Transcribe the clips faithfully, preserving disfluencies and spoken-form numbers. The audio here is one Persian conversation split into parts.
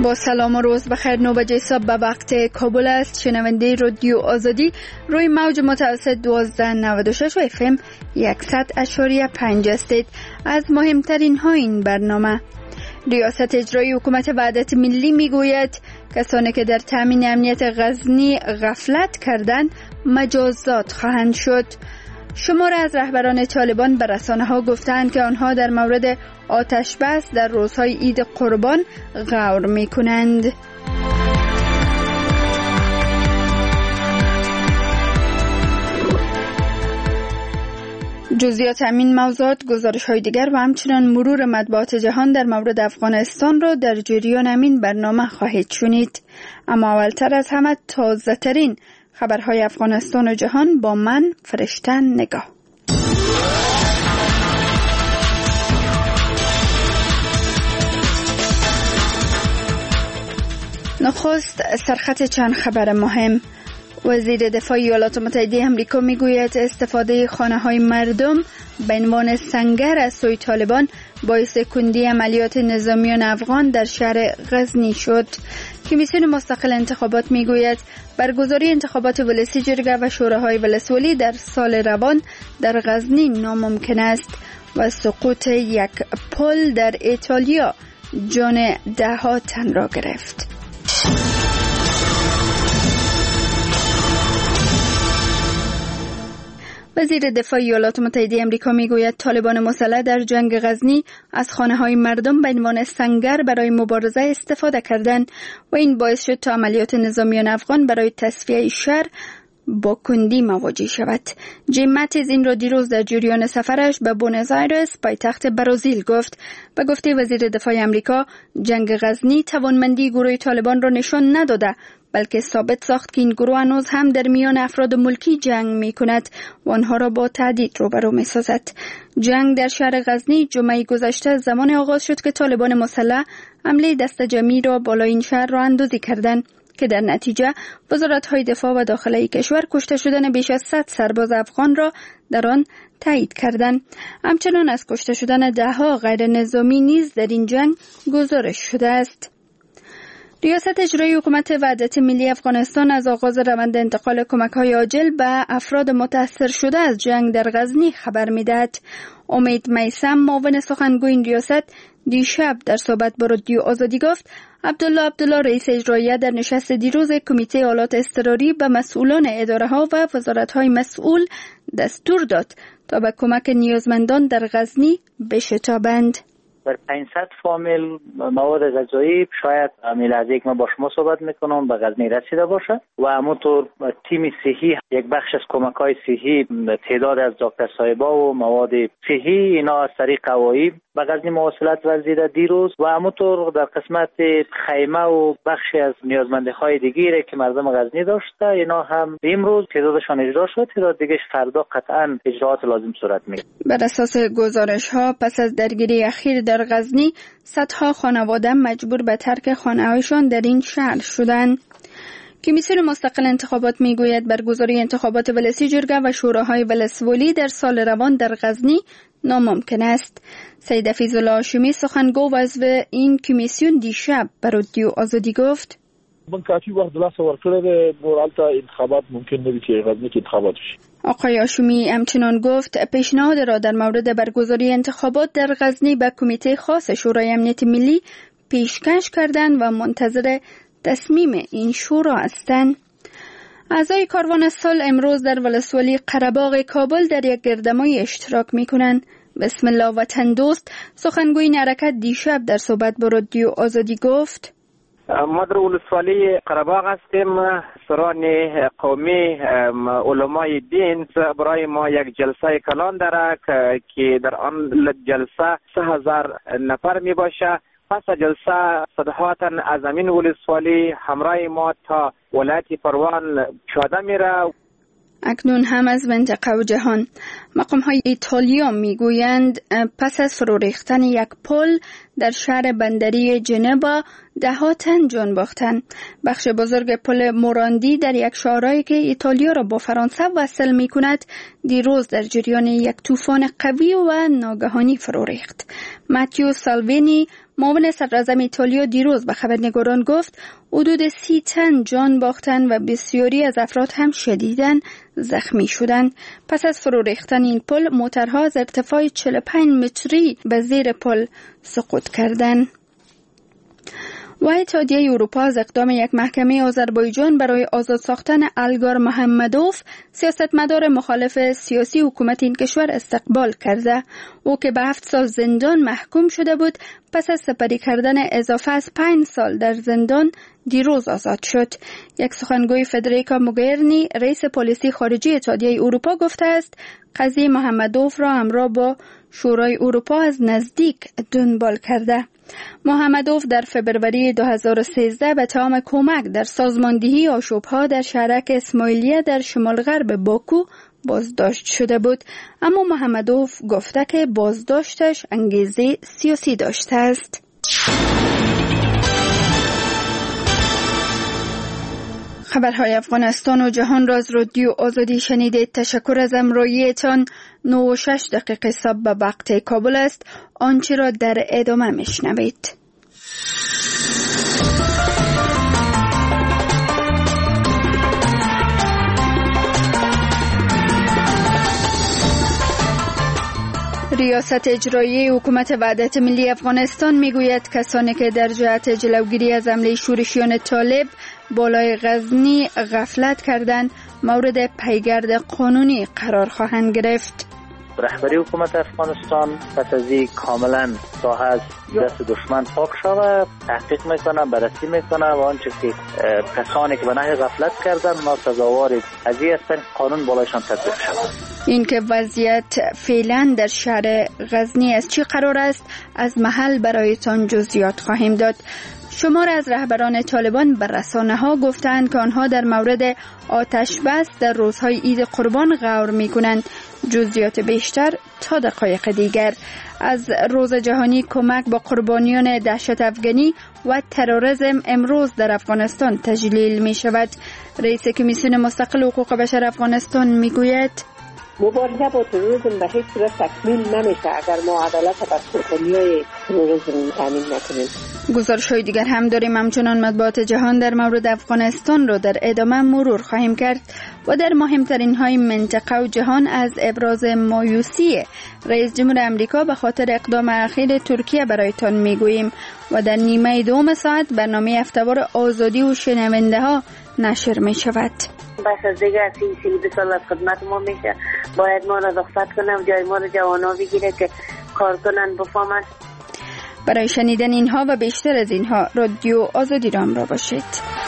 با سلام و روز بخیر. نو بجه صبح به وقت کابل است. شنونده رادیو آزادی روی موج متوسط دوازده نود و شش و اف ام صد اشاری پنج هستید. از مهمترین ها این برنامه: ریاست اجرایی حکومت وحدت ملی میگوید کسانی که در تامین امنیت غزنی غفلت کردند مجازات خواهند شد. شمار از رهبران طالبان به رسانه ها گفتند که آنها در مورد آتش بس در روزهای عید قربان غور می کنند. جزئیات همین موضوعات، گزارش های دیگر و همچنان مرور مطبوعات جهان در مورد افغانستان را در جریان همین برنامه خواهید شنید. اما اولتر از همه تازه ترین خبرهای افغانستان و جهان با من فرشته نگاه. نخست سرخط چند خبر مهم. وزیر دفاع ایالات متحده آمریکا میگوید استفاده خانه‌های مردم به عنوان سنگر از سوی طالبان باعث کندی عملیات نظامیان افغان در شهر غزنی شد. کمیسیون مستقل انتخابات میگوید برگزاری انتخابات ولسی جرگه و شوراهای ولسوالی در سال روان در غزنی ناممکن است. و سقوط یک پل در ایتالیا جان ده ها تن را گرفت. وزیر دفاع ایالات متحده آمریکا میگوید طالبان مسلح در جنگ غزنی از خانه‌های مردم به عنوان سنگر برای مبارزه استفاده کردند و این باعث شد تا عملیات نظامیان افغان برای تصفیه شهر با کندی مواجه شود. جیم ماتیز این را دیروز در جریان سفرش به بونوس آیرس پایتخت برزیل گفت. به گفته وزیر دفاع آمریکا جنگ غزنی توانمندی گروه طالبان را نشان نداده، بلکه ثابت ساخت که این گروه هنوز هم در میان افراد ملکی جنگ می کند و آنها را با تهدید روبرو می سازد. جنگ در شهر غزنی جمعه گذشته زمان آغاز شد که طالبان مسلح حمله دست جمعی را بالای این شهر را اندازی کردند که در نتیجه وزارت‌های دفاع و داخلی کشور کشته شدن بیش از صد سرباز افغان را در آن تایید کردند. همچنان از کشته شدن ده‌ها غیر نظامی نیز در این جنگ گزارش شده است. ریاست اجرایی حکومت وحدت ملی افغانستان از آغاز روند انتقال کمک‌های عاجل به افراد متاثر شده از جنگ در غزنی خبر می‌دهد. امید میثم معاون سخنگوی این ریاست دیشب در صحبت با رادیو آزادی گفت عبدالله عبدالله رئیس اجرایی در نشست دیروز کمیته آلات اضطراری به مسئولان اداره‌ها و وزارت‌های مسئول دستور داد تا به کمک نیازمندان در غزنی بشتابند. بر پانصد فامیل مواد غذایی شاید میلاد یک ما با شما صحبت میکنم به غزنی رسیده باشه و همونطور تیم صحی یک بخش از کمک‌های صحی تعداد از دکتر صاحبا و مواد صحی اینا از طریق هوایی به غزنی مواصلت ورزیده دیروز و همونطور در قسمت خیمه و بخشی از نیازمندی‌های دیگری که مردم غزنی داشته اینا هم امروز تعدادشان اجرا شد. تعداد دیگه فردا قطعا اجراات لازم صورت میگیره. بر اساس گزارش‌ها پس از درگیری اخیر در غزنی صدها خانواده مجبور به ترک خانه‌هایشان در این شهر شدند. کمیسیون مستقل انتخابات میگوید برگزاری انتخابات ولسی جرگه و شوراهای ولسوالی در سال روان در غزنی ناممکن است. سید فیض‌الله هاشمی سخنگو و عضو این کمیسیون دیشب به رادیو آزادی گفت من کافی وقت دلاسه ورکړی دی مورالتا انتخابات ممکن ندی چې غزنی کې انتخابات شي. آقای هاشمی همچنان گفت پیشنهاد را در مورد برگزاری انتخابات در غزنی به کمیته خاص شورای امنیت ملی پیشکش کردند و منتظر تصمیم این شورا هستند. اعضای کاروان سال امروز در ولسوالی قره‌باغ کابل در یک گردمایی اشتراک می‌کنند. بسم الله وطن دوست سخنگوی این حرکت دیشب در صحبت با رادیو آزادی گفت ما در ولسوالی قره‌باغ هستیم. سران قومی علمای دین برای ما یک جلسه کلان داره که در آن جلسه سه هزار نفر می باشه. پس جلسه صدحاتا از امین ولسوالی همراه ما تا ولایت پروان پیاده میره. اکنون هم از منطقه و جهان مقام‌های ایتالیا میگویند پس از فرو ریختن یک پل در شهر بندری جنوا ده ها تن جان باختند. بخش بزرگ پل موراندی در یک شهرهایی که ایتالیا را با فرانسه وصل می‌کند دیروز در جریان یک طوفان قوی و ناگهانی فرو ریخت. ماتیو سالوینی معاون صدراعظم ایتالیا دیروز به خبرنگاران گفت حدود سی تن جان باختن و بسیاری از افراد هم شدیداً زخمی شدند. پس از فرو ریختن این پل، موترها از ارتفاع چهل و پنج متری به زیر پل سقوط کردند. و اتحادیه اروپا از اقدام یک محکمه آذربایجان برای آزاد ساختن الگار محمدوف، سیاستمدار مخالف سیاسی حکومت این کشور، استقبال کرده. او که به هفت سال زندان محکوم شده بود، پس از سپری کردن اضافه از پنج سال در زندان دیروز آزاد شد. یک سخنگوی فدریکا موگرینی، رئیس پلیسی خارجی اتحادیه اروپا، گفته است قضیه محمدوف را همراه با شورای اروپا از نزدیک دنبال کرده. محمدوف در فبروری دو هزار و سیزده به تمام کمک در سازماندهی آشوب‌ها در شهرک اسماعیلیه در شمال غرب باکو بازداشت شده بود، اما محمدوف گفته که بازداشتش انگیزه سیاسی داشته است. خبرهای افغانستان و جهان را از رادیو آزادی شنیدید. تشکر از همراهیتان. نه و شش دقیقه صبح به وقت کابل است. آنچه را در ادامه میشنوید. ریاست اجرایی حکومت وحدت ملی افغانستان میگوید کسانی که در جهت جلوگیری از حمله شورشیان طالب بالای غزنی غفلت کردند مورد پیگرد قانونی قرار خواهند گرفت. رهبری حکومت افغانستان پس از این کاملا ساحه از دست دشمن پاک شده، تحقیق میکنه، بررسی میکنه و آنچه که کسانی که به نحو غفلت کردن ما سزاوار قضیه هستند قانون بالایشان تطبیق شود. این که وضعیت فعلا در شهر غزنی از چی قرار است از محل برایتان جزئیات خواهیم داد. شمار از رهبران طالبان به رسانه ها گفتند که آنها در مورد آتش بس در روزهای عید قربان غور می کنند. جزئیات بیشتر تا دقایق دیگر. از روز جهانی کمک با قربانیان دهشت افغانی و تروریسم امروز در افغانستان تجلیل می شود. رئیس کمیسیون مستقل حقوق بشر افغانستان می گوید مبارزه با تروریسم به هیچ صورت تکمیل نمیشه اگر ما عدالت بر قربانیای تروریسم تامین نکنیم. گزارش‌های دیگر هم داریم. همچنان مطبوعات جهان در مورد افغانستان را در ادامه مرور خواهیم کرد و در مهمترین های منطقه و جهان از ابراز مایوسی رئیس جمهور آمریکا به خاطر اقدام اخیر ترکیه برایتان میگوییم و در نیمه دوم ساعت برنامه هفته‌وار آزادی و شنونده ها نشر می شود. بس از دیگه سی سی و دو سال از خدمت ما میشه، باید ما را رخصت کنم، جای ما را جوانا بگیره که کار کنن بفهمن. برای شنیدن اینها و بیشتر از اینها رادیو آزادی را همراه باشید.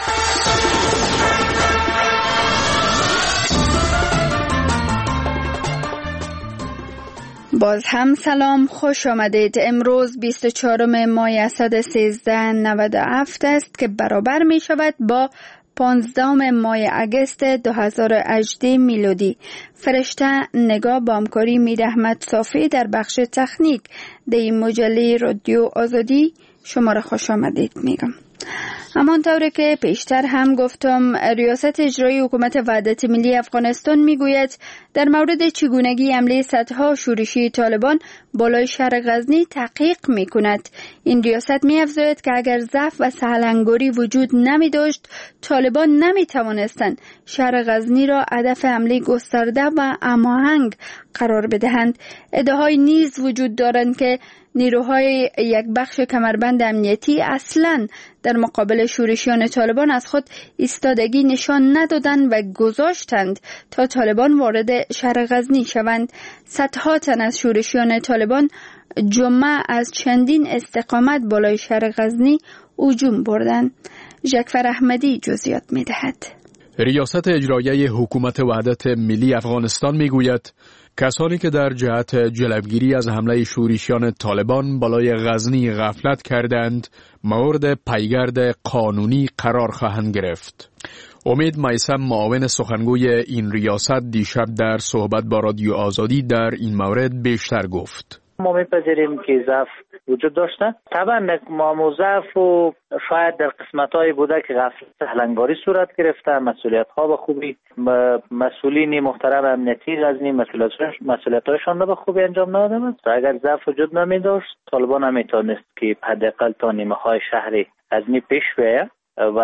باز هم سلام، خوش آمدید. امروز بیست و چهارم ماه اسد سیزده نود و هفت است که برابر می شود با پانزدهم ماه اگست دو هزار و هجده میلادی. فرشته نگاه با همکاری میر احمد صافی در بخش تکنیک در این مجله رادیو آزادی شما را خوش آمدید میگم. همانطور که پیشتر هم گفتم، ریاست اجرایی حکومت وحدت ملی افغانستان میگوید در مورد چگونگی حمله صدها شورشی طالبان بالای شهر غزنی تحقیق میکند. این ریاست میافزاید که اگر ضعف و سهلنگاری وجود نمی داشت، طالبان نمی توانستند شهر غزنی را هدف حمله گسترده و هماهنگ قرار بدهند. ادعاهای نیز وجود دارند که نیروهای یک بخش کمربند امنیتی اصلاً در مقابل شورشیان طالبان از خود ایستادگی نشان ندادند و گذاشتند تا طالبان وارد شهر غزنی شوند. صدها تن از شورشیان طالبان جمعه از چندین استقامت بالای شهر غزنی هجوم بردند. جعفر احمدی جزئیات می‌دهد. ریاست اجرایی حکومت وحدت ملی افغانستان میگوید کسانی که در جهت جلوگیری از حمله شورشیان طالبان بالای غزنی غفلت کردند مورد پیگرد قانونی قرار خواهند گرفت. امید میثم، معاون سخنگوی این ریاست، دیشب در صحبت با رادیو آزادی در این مورد بیشتر گفت. ما میپذیریم که ضعف وجود داشته. طبعا ما ضعف و شاید در قسمت‌های بوده که غفلت سهلنگاری صورت گرفته، مسئولیت‌ها به خوبی مسئولین محترم امنیتی غزنی مسئولیت‌هایشان را به خوبی انجام ندادند. اگر ضعف وجود نمی‌داشت طالبان نمی‌توانست که حداقل تا نیمه‌های شهر غزنی پیش بیاید و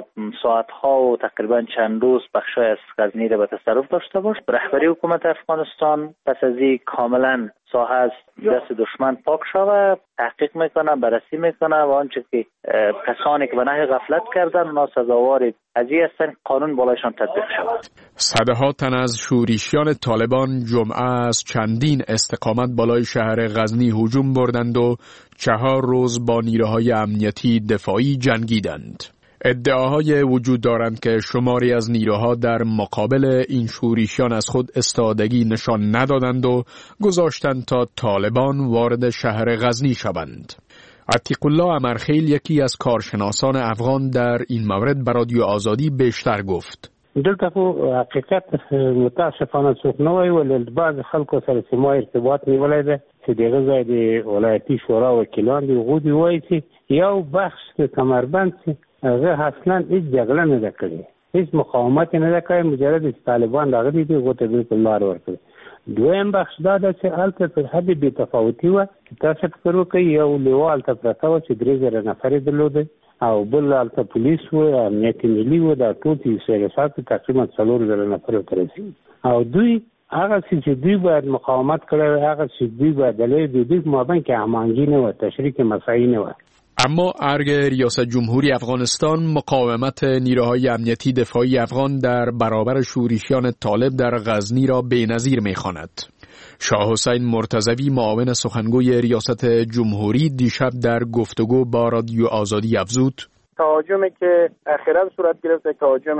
ساعتها و تقریبا چند روز بخشای از غزنی را به تصرف داشته باش. رهبری حکومت افغانستان پس از این کاملا ساحه از دست دشمن پاک شود، تحقیق میکنه، بررسی میکنه و آنچه که کسانی که به نحو غفلت کردن اونا سزاوار از این هستن قانون بالایشان تطبیق شود. صدها تن از شورشیان طالبان جمعه از چندین استقامت بالای شهر غزنی هجوم بردند و چهار روز با نیروهای امنیتی دفاعی جنگیدند. ادعاهای وجود دارند که شماری از نیروها در مقابل این شورشیان از خود استادگی نشان ندادند و گذاشتند تا طالبان وارد شهر غزنی شوند. عتیق الله امرخیل یکی از کارشناسان افغان در این مورد به رادیو آزادی بیشتر گفت. دلته خو حقیقت متاسفانه څوک نه وایي، ولې بعض خلکو سره چې ما ارتباط نیولی دی چې دغه ځای د ولایتي شورا وکیلان دي، هغوی دې وایي چې یو بخش د کمربند چې هغه اصلا هیڅ جګړه نه ده کړې، هیڅ مقاومت نه ده کړې، مجرد چې طالبان راغلي دي هغو ته بالکل لار ورکړې. دویم بخش دا ده چې هلته تر حدې بې تفاوتي وه چې تاسو فکر وکړئ یو لیوا هلته پرته وه چې درې زره نفر یې درلودی او بل هلته پولیس و، امنیت ملي و، دا ټول چې سیاسات تقریبا څلور زره نفر ورته رسېږي او دوی هغه چې دوی باید مقاومت کړی وی، هغه چې دوی باید دلیل د دوی په مابین کې هماهنګي نه وه، تشریک مساعی نه وه. اما ارگ ریاست جمهوری افغانستان مقاومت نیروهای امنیتی دفاعی افغان در برابر شورشیان طالب در غزنی را بی‌نظیر می‌خواند. شاه حسین مرتضوی معاون سخنگوی ریاست جمهوری دیشب در گفتگو با رادیو آزادی افزود: تهاجمی که اخیراً صورت گرفت تهاجم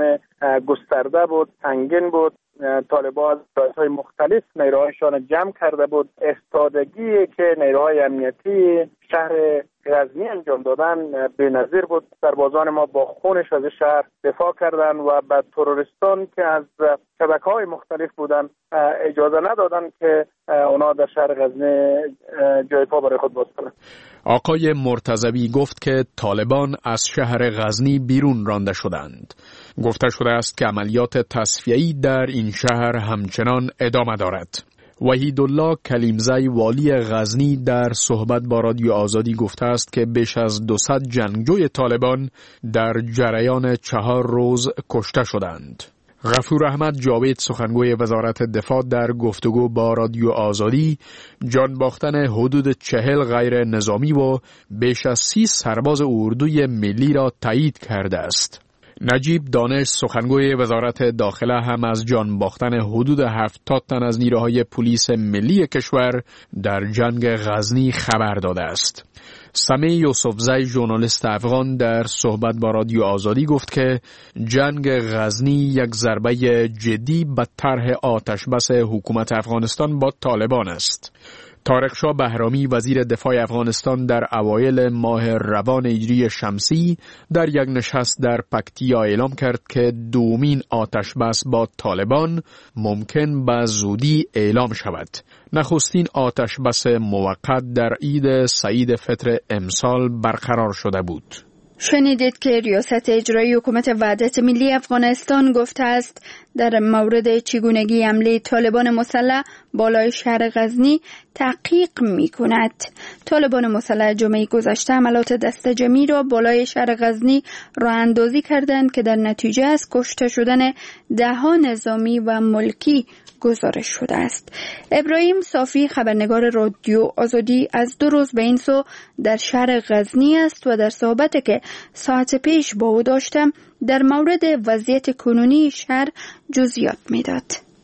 گسترده بود، سنگین بود. طالبان از مختلف نیروهایشان جمع کرده بود. استادگی که نیروهای امنیتی شهر غزنی انجام دادن بی‌نظیر بود. سربازان ما با خونش از شهر دفاع کردند و به تروریستان که از شبکه‌های مختلف بودند اجازه ندادن که اونا در شهر غزنی جای پا برای خود باز کنند. آقای مرتضوی گفت که طالبان از شهر غزنی بیرون رانده شدند. گفته شده است که عملیات تصفیه‌ای در این شهر همچنان ادامه دارد. وحیدالله کلیمزی والی غزنی در صحبت با رادیو آزادی گفته است که بیش از دوصد جنگجوی طالبان در جریان چهار روز کشته شدند. غفور احمد جاوید سخنگوی وزارت دفاع در گفتگو با رادیو آزادی جان باختن حدود چهل غیر نظامی و بیش از سی سرباز اردوی ملی را تایید کرده است. نجیب دانش سخنگوی وزارت داخله هم از جان باختن حدود هفتاد تن از نیروهای پلیس ملی کشور در جنگ غزنی خبر داده است. سمی یوسفزی ژورنالیست افغان در صحبت با رادیو آزادی گفت که جنگ غزنی یک ضربه جدی به طرح آتشبس حکومت افغانستان با طالبان است. طارق شاه بهرامی وزیر دفاع افغانستان در اوایل ماه روان هجری شمسی در یک نشست در پکتیا اعلام کرد که دومین آتشبس با طالبان ممکن به زودی اعلام شود. نخستین آتشبس موقت در عید سعید فطر امسال برقرار شده بود. شنیدید که ریاست اجرایی حکومت وحدت ملی افغانستان گفته است در مورد چگونگی حمله طالبان مسلح بالای شهر غزنی تحقیق می کند. طالبان مسلح جمعه گذشته عملات دست جمعی را بالای شهر غزنی راه اندازی کردند که در نتیجه از کشته شدن دهها نظامی و ملکی گزارش شده است. ابراهیم صافی خبرنگار رادیو آزادی از دو روز به این سو در شهر غزنی است و در صحبتی که ساعت پیش با او داشتم در مورد وضعیت کنونی شهر جزئیات میداد.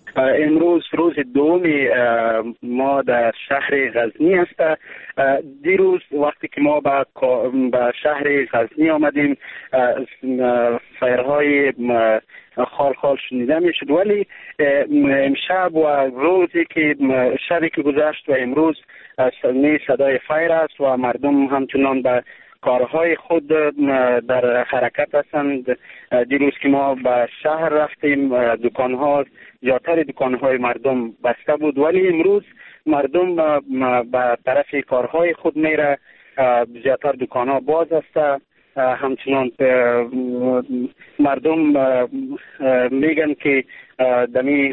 امروز روز دوم ما در شهر غزنی است. دیروز وقتی که ما به شهر غزنی آمدیم فیرهای خال خال شنیده می شد، ولی امشب و روزی که شبی که گذشت و امروز صدای فیر است و مردم همچنان به کارهای خود در حرکت هستند. دیروز که ما به شهر رفتیم دکانها زیادتر دکانهای مردم بسته بود، ولی امروز مردم به طرف کارهای خود میره، زیادتر دکان‌ها باز است. همچنان مردم میگن که دمی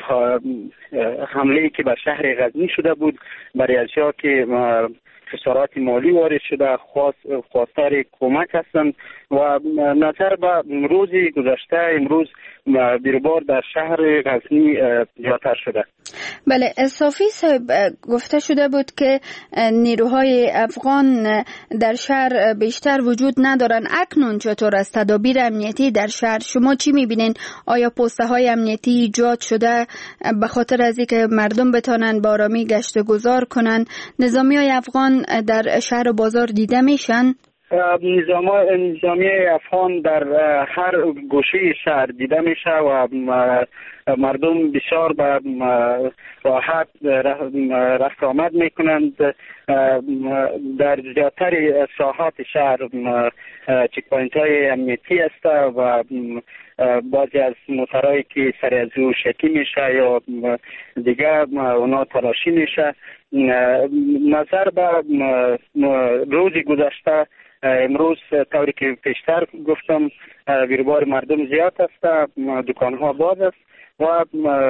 حمله که به شهر غزنی شده بود برای اشیا که خسارات مالی وارد شده، خواست خواستار کمک هستند و نظر به روزی گذشته امروز بیروبار در شهر غزنی زیادتر شده. بله، صافی صاحب، گفته شده بود که نیروهای افغان در شهر بیشتر وجود ندارن. اکنون چطور است تدابیر امنیتی در شهر؟ شما چی میبینین؟ آیا پسته های امنیتی ایجاد شده به خاطر از اینکه مردم بتانن با آرامی گشت و گذار کنن؟ نظامی های افغان در شهر و بازار دیده میشن؟ نظامی افغان در هر گوشه شهر دیده میشه و مردم بسیار به راحت رفت آمد میکنند. در زیادتر ساحات شهر چک پوینت های امنیتی است و بعضی از موترهایی که سر از او شکی میشه یا دیگه اونا تلاشی میشه. نظر به روزی گذشته امروز طوری که پیشتر گفتم بیروبار مردم زیاد است، دکانها باز است و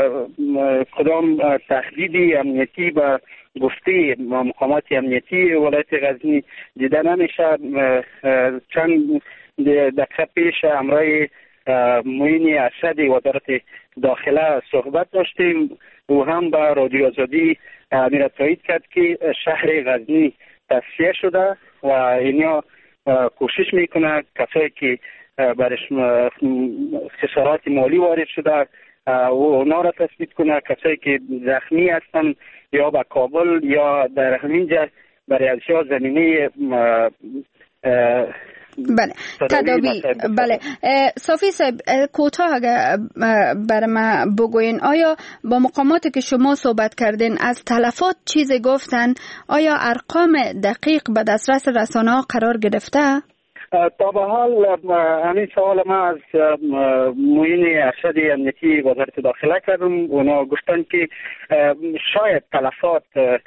کدام تهدیدی امنیتی به گفته مقامات امنیتی ولایت غزنی دیده نمیشه. چند دقیقه پیش امرای معین ارشد وزارت داخله صحبت داشتیم و هم به رادیو آزادی امیر تایید کرد که شهر غزنی تصفیه شده و اینا کوشش میکنه کسایی که برش خسارات مالی وارد شده و اونا را تثبیت کنه، کسایی که زخمی هستن یا به کابل یا در همینجا برای ازشا زمینه بله تدابیر. بله صافی صاحب، کوتاه اگر بر ما بگوین، آیا با مقاماتی که شما صحبت کردین از تلفات چیزی گفتن؟ آیا ارقام دقیق به دسترس رسانه ها قرار گرفته؟ تا به حال همین سوال ما از معین ارشد امنیتی وزارت داخله کردم. اونا گفتن که شاید تلفات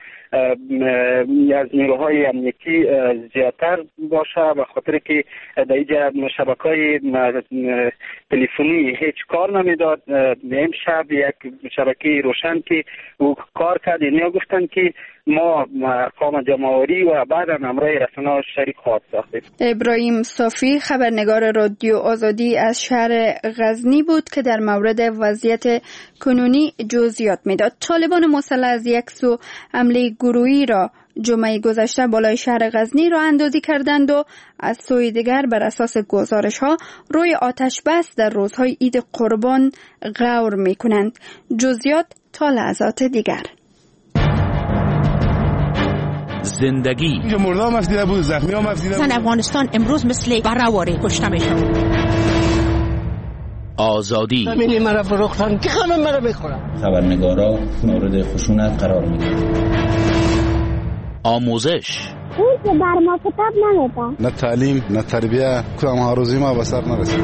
از نیروهای امنیتی زیادتر باشه به خاطر که در اینجا شبکه‌های تلفنی هیچ کار نمیداد. امشب یک شبکه روشن که او کار کرد، اینا گفتن که ما ارقام جمع‌آوری و بعدا امرای رسانه‌ها شریک خواهد ساختیم. ابراهیم صافی، خبرنگار رادیو آزادی از شهر غزنی بود که در مورد وضعیت کنونی جزئیات میداد. طالبان مسلح از یک سو حمله گروهی را جمعه گذشته بالای شهر غزنی را اندازی کردند و از سوی دیگر بر اساس گزارش ها روی آتش بس در روزهای عید قربان غور می کنند. جزئیات تا لحظات دیگر. زندگی اینجا مرده هم افزیده بود، زخمی هم افزیده بود. زن افغانستان امروز مثل برهواره کشته میشن. آزادی همینی مرا فروختن که همه مرا میخورن. خبرنگارا مورد خشونت قرار میگیرن. آموزش اون که بر ما کتاب نمیده. نه تعلیم نه تربیه، کدام هاروزی ما به سر نرسید.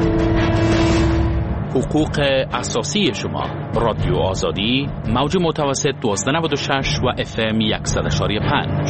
حقوق اساسی شما. رادیو آزادی، موج متوسط دوازده نود و شش و اف ام صد و پنج.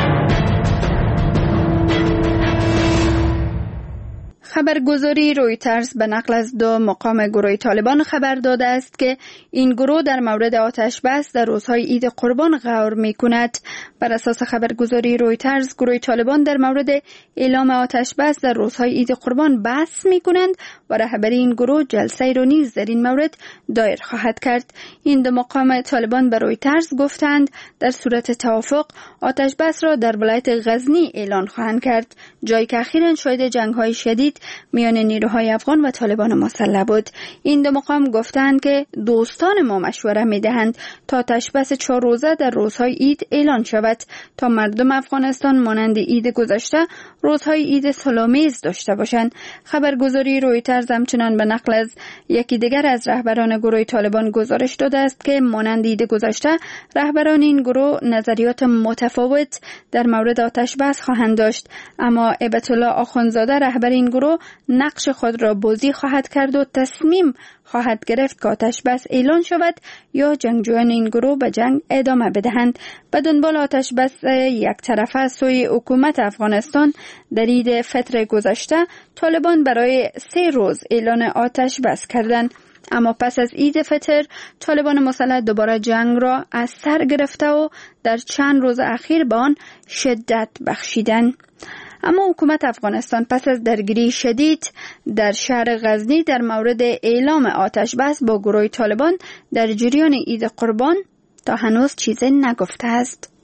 خبرگزاری رویترز به نقل از دو مقام گروه طالبان خبر داده است که این گروه در مورد آتش بس در روزهای عید قربان غور می کند. بر اساس خبرگزاری رویترز، گروه طالبان در مورد اعلام آتش بس در روزهای عید قربان بحث می کنند و رهبری این گروه جلسه را نیز در این مورد دایر خواهد کرد. این دو مقام طالبان به رویترز گفتند در صورت توافق آتش بس را در ولایت غزنی اعلان خواهند کرد، جایی که اخیراً شاهد جنگ‌های شدید میان نیروهای افغان و طالبان مسلح بود. این دو مقام گفتند که دوستان ما مشوره میدهند تا آتش بس چهار روزه در روزهای عید اعلان شود تا مردم افغانستان مانند عید گذشته روزهای عید صلح‌آمیز داشته باشند. خبرگزاری رویترز همچنان به نقل از یکی دیگر از رهبران گروه طالبان گزارش داده است که مانند عید گذشته رهبران این گروه نظریات متفاوت در مورد آتش بس خواهند داشت، اما هیبت الله آخوندزاده رهبر این گروه آمریکا نقش خود را بازی خواهد کرد و تصمیم خواهد گرفت که آتش بس اعلان شود یا جنگجویان این گروه به جنگ ادامه بدهند. به دنبال آتش بس یک طرفه سوی حکومت افغانستان در عید فطر گذشته طالبان برای سه روز اعلان آتش بس کردند. اما پس از عید فطر طالبان مسلح دوباره جنگ را از سر گرفته و در چند روز اخیر به آن شدت بخشیدند. اما حکومت افغانستان پس از درگیری شدید در شهر غزنی در مورد اعلام آتش بس با گروه طالبان در جریان عید قربان تا هنوز چیزی نگفته است.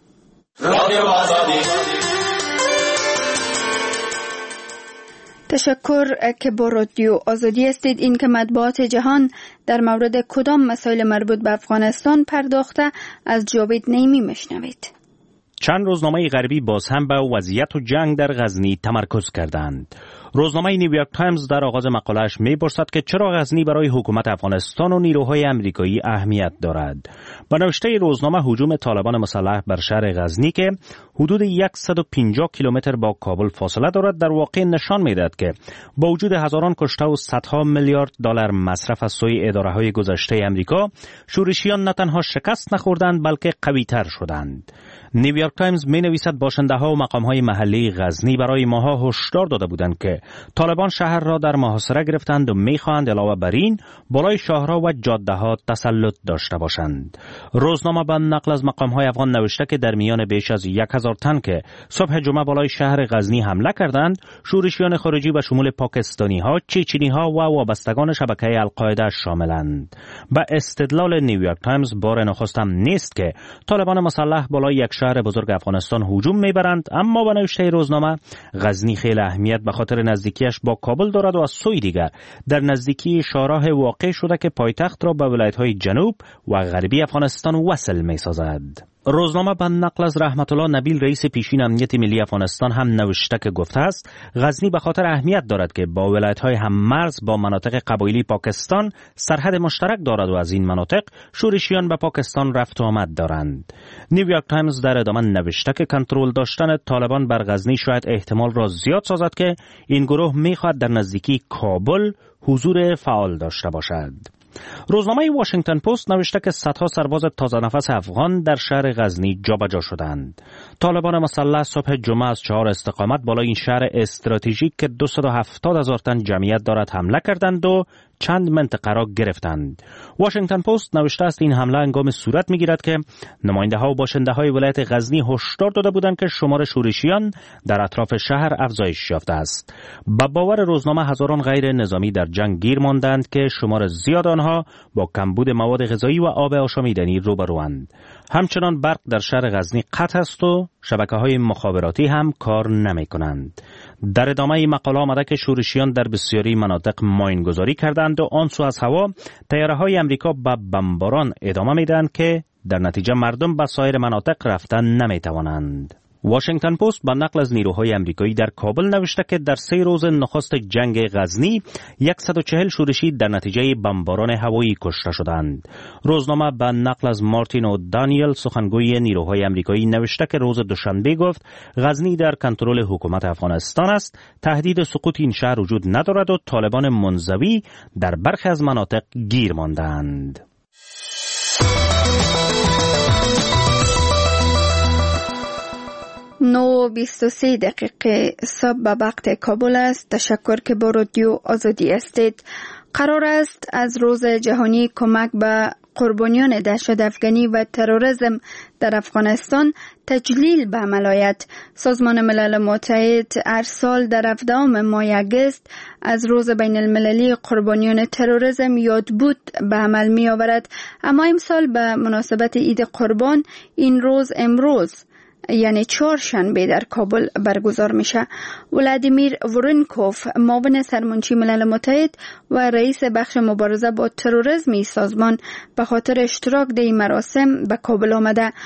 تشکر که با رادیو آزادی هستید. این که مطبوعات جهان در مورد کدام مسائل مربوط به افغانستان پرداخته از جاوید نیمی مشنوید. چند روزنامه غربی باز هم به وضعیت و جنگ در غزنی تمرکز کردند. روزنامه نیویورک تایمز در آغاز مقاله‌اش می‌پرسد که چرا غزنی برای حکومت افغانستان و نیروهای آمریکایی اهمیت دارد. با نوشته روزنامه هجوم طالبان مسلح بر شهر غزنی که حدود صد و پنجاه کیلومتر با کابل فاصله دارد در واقع نشان می‌دهد که با وجود هزاران کشته و صدها میلیارد دلار مصرف از سوی اداره‌های گذشته آمریکا، شورشیان نه تنها شکست نخوردند بلکه قوی‌تر شدند. نیویورک تایمز می‌نویسد باشنده‌ها و مقام‌های محلی غزنی برای ماها هشدار داده بودند که طالبان شهر را در محاصره گرفتند و می‌خواهند علاوه بر این بالای شاهرها و جاده‌ها تسلط داشته باشند. روزنامه به نقل از مقام‌های افغان نوشته که در میان بیش از یک هزار تن که صبح جمعه بالای شهر غزنی حمله کردند، شورشیان خارجی به شمول پاکستانی‌ها، چچنی‌ها و وابستگان شبکه القاعده شاملند. به استدلال نیویورک تایمز بار نخست هم نیست که طالبان مسلح بالای یک شهر بزرگ افغانستان هجوم میبرند، اما به نوشته روزنامه غزنی خیلی اهمیت به خاطر نزدیکیش با کابل دارد و از سوی دیگر در نزدیکی شاهراه واقع شده که پایتخت را به ولایت‌های جنوب و غربی افغانستان وصل می‌سازد. روزنامه به نقل از رحمت الله نبیل رئیس پیشین امنیت ملی افغانستان هم نوشته که گفته است غزنی به خاطر اهمیت دارد که با ولایت‌های هم‌مرز با مناطق قبایلی پاکستان سرحد مشترک دارد و از این مناطق شورشیان به پاکستان رفت و آمد دارند. نیویورک تایمز در ادامه نوشته که کنترل داشتن طالبان بر غزنی شاید احتمال را زیاد سازد که این گروه می‌خواهد در نزدیکی کابل حضور فعال داشته باشد. روزنامه واشنگتن پست نوشته که صدها سرباز تازه نفس افغان در شهر غزنی جابجا شدند. طالبان مسلح صبح جمعه از چهار استقامت بالای این شهر استراتژیک که دویست و هفتاد هزار تن جمعیت دارد حمله کردند و چند منطقه را گرفتند. واشنگتن پست نوشته است این حمله هنگام صورت می‌گیرد که نماینده‌ها و باشنده‌های ولایت غزنی هشدار داده بودند که شمار شورشیان در اطراف شهر افزایش یافته است. با باور روزنامه هزاران غیر نظامی در جنگ گیر ماندند که شمار زیاد آنها با کمبود مواد غذایی و آب آشامیدنی روبروند. همچنان برق در شهر غزنی قطع است و شبکه‌های مخابراتی هم کار نمی‌کنند. در ادامه مقاله آمده که شورشیان در بسیاری مناطق ماینگذاری کردند و آن سو از هوا طیاره‌های آمریکا به بمباران ادامه میدهند که در نتیجه مردم به سایر مناطق رفتن نمیتوانند. واشنگتن پست با نقل از نیروهای آمریکایی در کابل نوشته که در سه روز نخست جنگ غزنی صد و چهل شورشی در نتیجه بمباران هوایی کشته شدند. روزنامه با نقل از مارتین و دانیل سخنگوی نیروهای آمریکایی نوشته که روز دوشنبه گفت غزنی در کنترل حکومت افغانستان است، تهدید سقوط این شهر وجود ندارد و طالبان منزوی در برخی از مناطق گیر ماندند. نو بیست و سه دقیقه صبح به وقت کابل است. تشکر که با رادیو آزادی هستید. قرار است از روز جهانی کمک به قربانیان دهشت افغانی و تروریسم در افغانستان تجلیل به عمل آید. سازمان ملل متحد هر سال در هفدهم ماه اگست از روز بین المللی قربانیان تروریسم یادبود به عمل می آورد، اما امسال به مناسبت عید قربان این روز امروز یعنی چهارشنبه در کابل برگزار میشه. ولادیمیر ورونکوف معاون سرمنشی ملل متحد و رئیس بخش مبارزه با تروریسم سازمان به خاطر اشتراک در این مراسم به کابل آمده.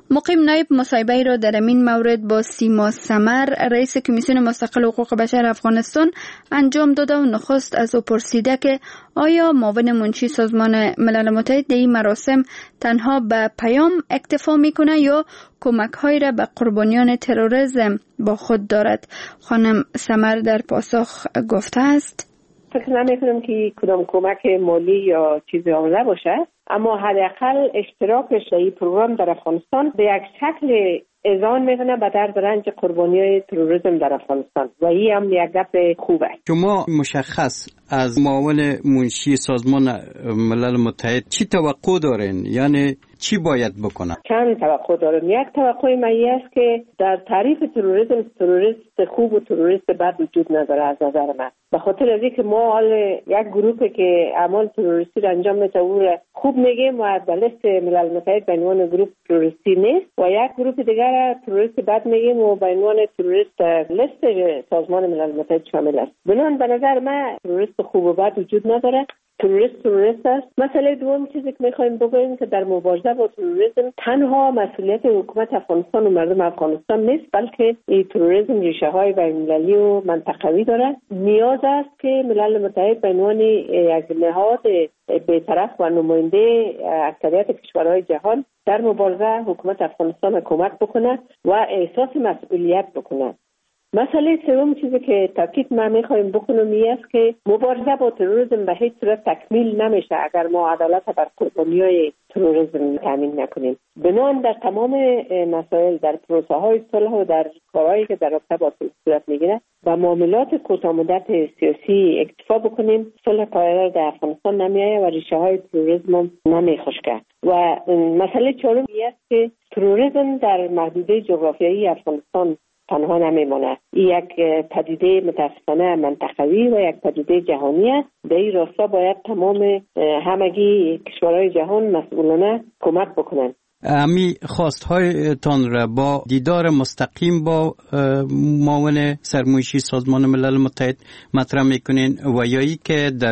مقیم نایب مصاحبه را در این مورد با سیما سمر رئیس کمیسیون مستقل حقوق بشر افغانستان انجام داده و نخست از او پرسیده که آیا معاون منشی سازمان ملل متحد در این مراسم تنها به پیام اکتفا میکنه یا کمک های را به قربانیان تروریسم با خود دارد؟ خانم سمر در پاسخ گفته است: فکر نمی کنم که کدام کمک مالی یا چیزی آمده باشه، اما حداقل اشتراکش در این پروگرام در افغانستان به یک شکل اذعان میکنه به درد رنج قربانیای تروریسم در افغانستان و این هم یک گپ خوبه. شما مشخص از معاون منشی سازمان ملل متحد چی توقع دارین؟ یعنی چی باید بکنه؟ چند توقع دارم. یک توقع من است که در تعریف تروریسم تروریست خوب و تروریست بد وجود نداره از نظر من. به خاطر از اینکه ما حال یک گروهی که اعمال تروریستی را انجام میده او خوب میگیم و در لیست ملل متحد به عنوان گروه تروریستی نیست و یک گروه دیگر تروریست بد میگیم و به عنوان تروریست لیست سازمان ملل متحد شامل است. بنابراین به نظر من تروریست خوب و بد وجود نداره. تروریست تروریست است. مسئله دوم چیزی که میخوایم بگوییم که در مبارزه با تروریسم تنها مسئولیت حکومت افغانستان و مردم افغانستان نیست، بلکه این تروریسم ریشه های بین‌المللی و منطقوی دارد. نیاز است که ملل متحد به عنوان یک نهاد بی‌طرف و نماینده اکثریت کشورهای جهان در مبارزه حکومت افغانستان کمک بکنه و احساس مسئولیت بکنه. مسئله سوم چیزی که تاکید ما میخوایم بکنم این است که مبارزه با تروریسم به هیچ صورت تکمیل نمیشه اگر ما عدالت بر قربانیای تروریسم تامین نکنیم. بنابراین در تمام مسائل، در پروسه های صلح و در کارهایی که در رابطه با صورت میگیره و معاملات کوتاه مدت سیاسی اکتفا بکنیم، صلح پایدار در افغانستان نمیآید و ریشه های تروریسم نمیخشکه. و مسئله چهارم است که تروریسم در محدوده جغرافیایی افغانستان تنها نمیمونه. یک پدیده متاسفانه منطقوی و یک پدیده جهانی است. در این راستا باید تمام همگی کشورهای جهان مسئولانه کمک بکنند. امی خواست‌هایتان را با دیدار مستقیم با معاون سرمنشی سازمان ملل متحد مطرح میکنین و یایی که در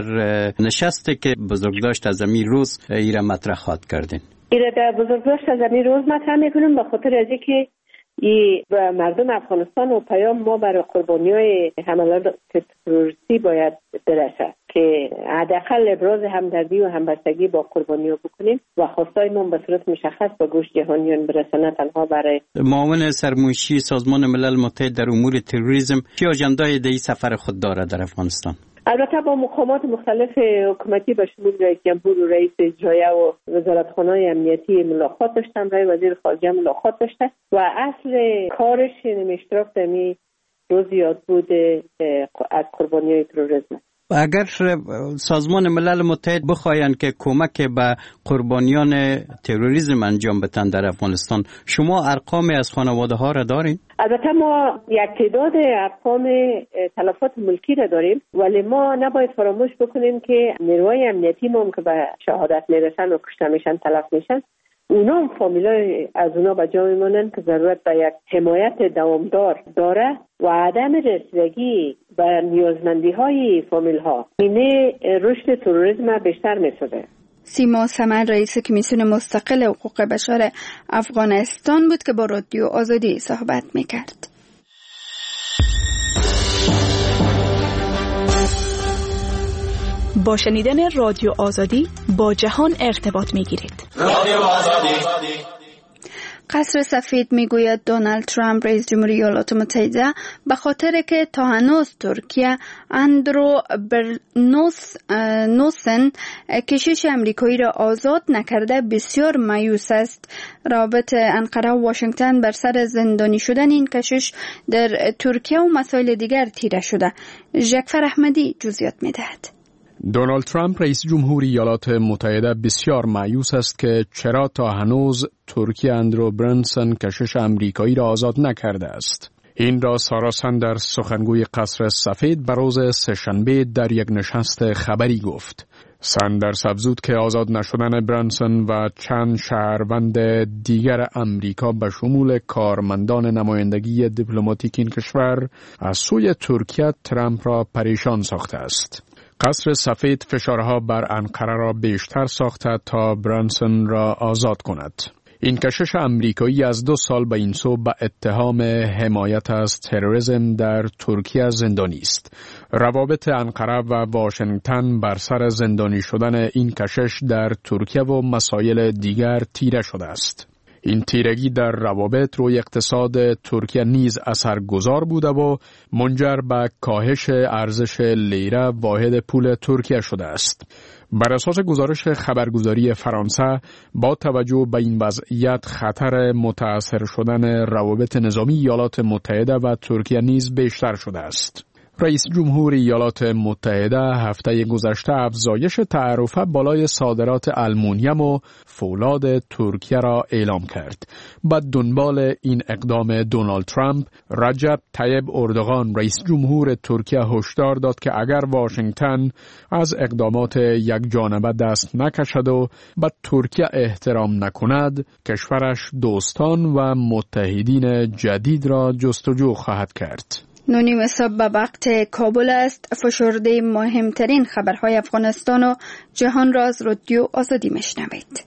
نشستی که بزرگداشت از امی روز ایره مطرح خواد کردین؟ ایره در بزرگداشت از امی روز مطرح میکنیم به خاطر از اینکه ای به مردم افغانستان و پیام ما برای قربانیای حملات تروریستی باید برسه که حداقل ابراز همدردی و همبستگی با قربانی‌ها بکنیم و خواستای ما به صورت مشخص به گوش جهانیان برسه، نه تنها برای. معاون سرمنشی سازمان ملل متحد در امور تروریسم چه اجندای در این سفر خود داره در افغانستان؟ البته با مقامات مختلف حکومتی به شمول رئیس جمهور و رئیس اجرایه و وزارتخانه‌های امنیتی ملاقات داشتم، رئیس وزیر خارجه ملاقات داشته و اصل کارش این اشتراک در می روز یاد بود از قربانیای تروریسم. اگر سازمان ملل متحد بخواین که کمک به قربانیان تروریسم انجام بدن در افغانستان، شما ارقامی از خانواده ها را دارین؟ البته ما یک تعداد ارقام تلفات ملکی را داریم، ولی ما نباید فراموش بکنیم که نیروهای امنیتی ما هم که به شهادت میرسن و کشته میشن، تلف میشن، اونا هم فامیلای از اونا به جا میمونن که ضرورت به یک حمایت دوامدار داره و عدم رسیدگی به نیازمندی های فامیل ها اینه رشد تروریسم بیشتر میسازه. سیما سمر رئیس کمیسیون مستقل حقوق بشر افغانستان بود که با رادیو آزادی صحبت میکرد. با شنیدن رادیو آزادی با جهان ارتباط میگیرید. رادیو آزادی. قصر سفید میگوید دونالد ترامپ رئیس جمهوری ایالات متحده به خاطر که تا هنوز ترکیه اندرو برنوسن کشیش امریکایی را آزاد نکرده بسیار مایوس است. رابط انقره و واشنگتن بر سر زندانی شدن این کشیش در ترکیه و مسائل دیگر تیره شده. ژکفر احمدی جزئیات میدهد. دونالد ترامپ رئیس جمهوری ایالات متحده بسیار مایوس است که چرا تا هنوز ترکیه اندرو برنسون کشیش امریکایی را آزاد نکرده است. این را سارا سندرز سخنگوی قصر سفید به روز سه‌شنبه در یک نشست خبری گفت. سندرز افزود که آزاد نشدن برنسون و چند شهروند دیگر امریکا به شمول کارمندان نمایندگی دیپلماتیک این کشور از سوی ترکیه ترامپ را پریشان ساخته است. قصر سفید فشارها بر انقره را بیشتر ساخته تا برنسون را آزاد کند. این کشش امریکایی از دو سال به این سو به اتهام حمایت از تروریسم در ترکیه زندانی است. روابط انقره و واشنگتن بر سر زندانی شدن این کشش در ترکیه و مسائل دیگر تیره شده است. این تیرگی در روابط روی اقتصاد ترکیه نیز اثرگذار بوده و منجر به کاهش ارزش لیره واحد پول ترکیه شده است. بر اساس گزارش خبرگزاری فرانسه، با توجه به این وضعیت خطر متأثر شدن روابط نظامی ایالات متحده و ترکیه نیز بیشتر شده است. رئیس جمهور ایالات متحده هفته گذشته افزایش تعرفه بالای صادرات آلومینیوم و فولاد ترکیه را اعلام کرد. بعد دنبال این اقدام دونالد ترامپ، رجب طیب اردوغان رئیس جمهور ترکیه هشدار داد که اگر واشنگتن از اقدامات یک جانبه دست نکشد و به ترکیه احترام نکند، کشورش دوستان و متحدین جدید را جستجو خواهد کرد. نونیم صبح به وقت کابل است. فشرده مهمترین خبرهای افغانستان و جهان را از رادیو آزادی میشنوید.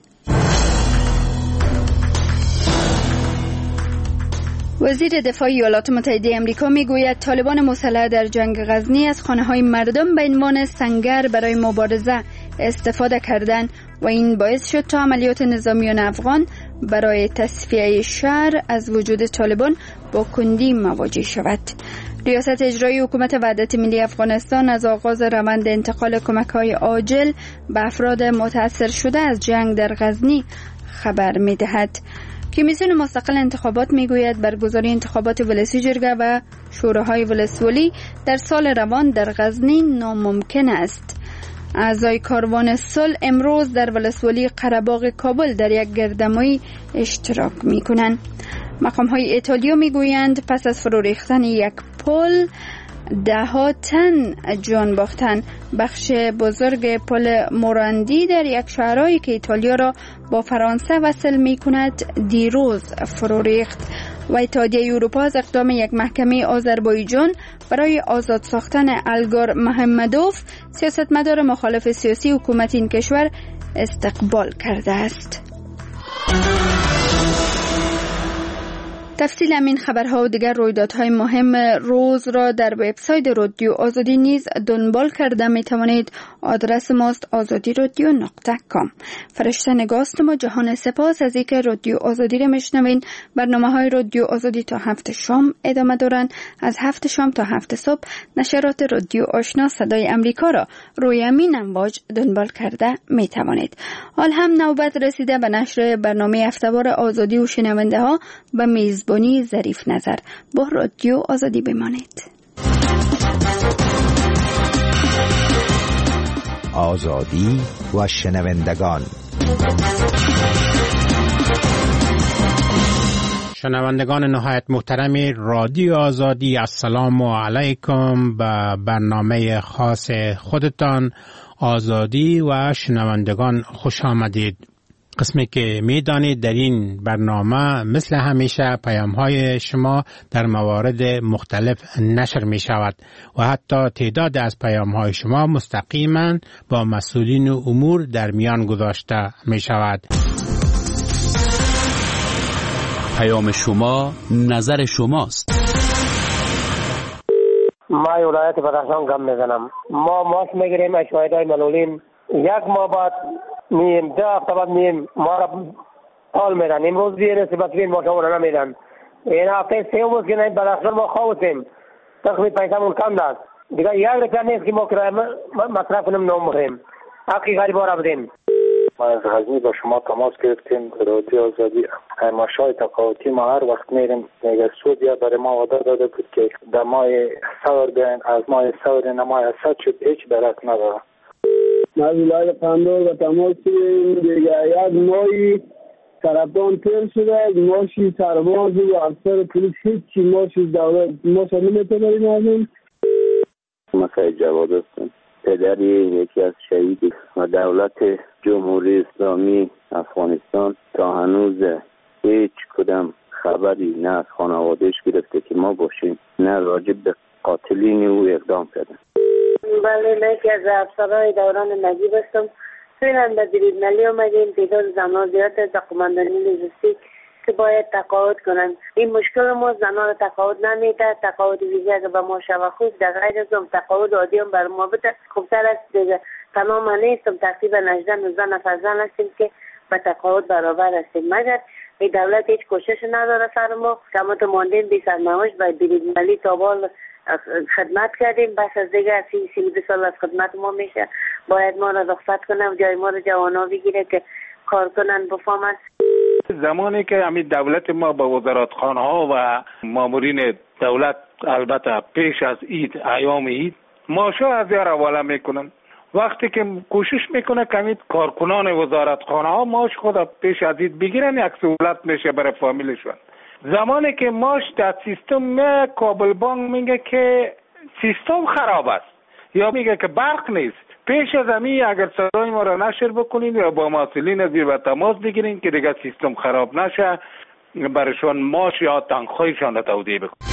وزیر دفاع ایالات متحده آمریکا میگوید طالبان مسلح در جنگ غزنی از خانه‌های مردم به عنوان سنگر برای مبارزه استفاده کردند و این باعث شد تا عملیات نظامیان افغان برای تصفیه شهر از وجود طالبان با کندی مواجه شود. ریاست اجرایی حکومت وحدت ملی افغانستان از آغاز روند انتقال کمک‌های عاجل به افراد متاثر شده از جنگ در غزنی خبر می‌دهد. کمیسیون مستقل انتخابات میگوید برگزاری انتخابات ولسی جرگه و شوراهای ولسوالی در سال روان در غزنی ناممکن است. اعضای کاروان صلح امروز در ولسوالی قره‌باغ کابل در یک گردهمایی اشتراک میکنند. مقام‌های ایتالیا میگویند پس از فرو ریختن یک پل ده ها تن جان باختن. بخش بزرگ پل موراندی در یک شهرهایی که ایتالیا را با فرانسه وصل می کند دیروز فرو ریخت و اتحادیه اروپا از اقدام یک محکمه آذربایجان برای آزاد ساختن الگار محمدوف، سیاستمدار مخالف سیاسی حکومت این کشور، استقبال کرده است. تفصیل همین خبرها و دیگر رویدادهای مهم روز را در وبسایت رادیو آزادی نیز دنبال کرده می توانید. آدرس ماست آزادی رادیو نقطه کام. فرشته نگاست ما جهان سپاس از اینکه رادیو آزادی را میشنوین. برنامه های رادیو آزادی تا هفت شام ادامه دارند. از هفت شام تا هفت صبح نشرات رادیو آشنا صدای امریکا را روی همین امواج دنبال کرده می توانید. حال هم نوبت رسیده به نشر برنامه هفته‌وار آزادی و شنونده ها به میزبانی ظریف نظر. با رادیو آزادی بمانید. آزادی و شنوندگان. شنوندگان نهایت محترم رادیو آزادی، السلام علیکم. به برنامه خاص خودتان آزادی و شنوندگان خوش آمدید. قسمی که میدانید در این برنامه مثل همیشه پیام های شما در موارد مختلف نشر می شود و حتی تعداد از پیام های شما مستقیما با مسئولین امور در میان گذاشته می شود. پیام شما نظر شماست. ما ولایت بدخشان گم میزنم. ما ماش میگیریم از شاهدای معلولین. یک ماه بعد میم ده هفته بعد میم ما را حال میدن. امروز بیه نسبت بین ما شما را نمیدن. این هفته سه بود که نیم بدخشان ما خواستیم تقریب پیسمون کم داد. دیگه یک رکن نیست که ما کرای مصرف کنیم نام مهم حقی غریبا را بدیم. ما از غزنی با شما تماس گرفتیم. رادیو آزادی ماشای تقاوتی ما هر وقت میریم میگه سودیا برای ما وعده داده بود که در ماه سور بیاین، از ماه سور نمای اسد شد هیچ درک نداره. ما ولایت قندوز با تماس گرفتیم دیگه یک ماهی طرفدار تیر شده. ماشی سرباز و افسر پلیس هیچی ماشی دولت ماشا نمیتونه بریم. مسای جواد هستم، پدری یکی از شهید و دولت جمهوری اسلامی افغانستان تا هنوز هیچ کدام خبری نه از خانوادهش گرفته که ما باشیم نه راجع به قاتلین او اقدام کردن. بله، من که از افسرهای دوران نجیب هستم. فعلا به بریدملی آمدیم. تعداد زنان زیاد از قماندانی لوجستیک که باید تقاعد کنند. این مشکل ما زنان را تقاعد نمیده. تقاعد ویژه اگر به ما شود خوب، در غیر از اون تقاعد عادی هم بر ما بده خوبتر است دیگه. تمام نیستم، تقریبا هجده نوزده نفر زن هستیم که به تقاعد برابر هستیم، مگر این دولت هیچ کوشش نداره سر ما. کمات ماندیم بی سرنوشت و بریدملی تا بال خدمت کردیم. بس از دیگه سی سی دو سال از خدمت ما میشه. باید ما را رخصت کنم، جای ما را جوانا بگیره که کار کنن بفهم است. زمانی که همین دولت ما با وزارتخانه ها و مامورین دولت البته پیش از عید، ایام عید معاشا از یار حواله میکنن، وقتی که کوشش میکنه که کارکنان وزارتخانه ها معاش خود پیش از عید بگیرن، یک سهولت میشه برای فامیلشون. زمانی که معاش در سیستم کابل بانک میگه که سیستم خراب است یا میگه که برق نیست، پیش از همین اگر صدای ما را نشر بکنین یا با مسئولین زیر و تماس بگیرین که دیگه سیستم خراب نشه، برشان معاش یا تنخواهشان را تودیع بکنین.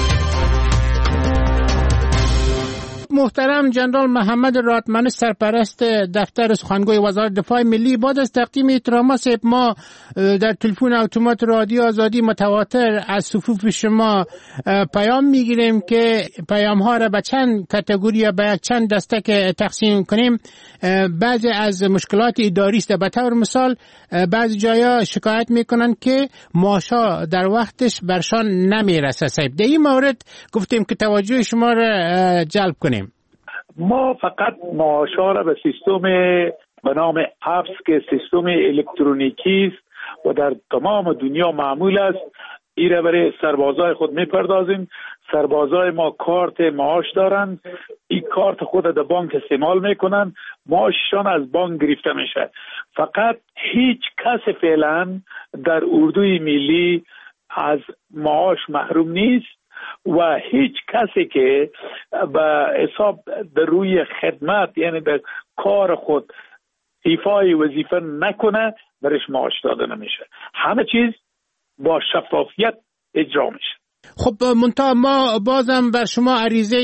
محترم جنرال محمد راتمن، سرپرست دفتر سخنگوی وزارت دفاع ملی، بعد از تقدیم احترامات ما در تلفن اتومات رادیو آزادی متواتر از صفوف شما پیام میگیریم که پیام ها را به چند کاتگوری یا به چند دسته که تقسیم کنیم. بعضی از مشکلات اداری است. به طور مثال بعضی جایا شکایت میکنن که معاشا در وقتش برشان نمیرسه. صاحب در این مورد گفتیم که توجه شما را جلب کنیم. ما فقط معاشا را به سیستم به نام ابس که سیستم الکترونیکی است و در تمام دنیا معمول است، این را برای سربازای خود میپردازیم. سربازای ما کارت معاش دارن، این کارت خود در بانک استعمال میکنن، معاششان از بانک گرفته میشه. فقط هیچ کس فعلا در اردوی ملی از معاش محروم نیست و هیچ کسی که به حساب در روی خدمت یعنی در کار خود ایفای وظیفه نکنه برش معاش داده نمیشه. همه چیز با شفافیت اجرا میشه. خب منتها ما بازم بر شما عریضه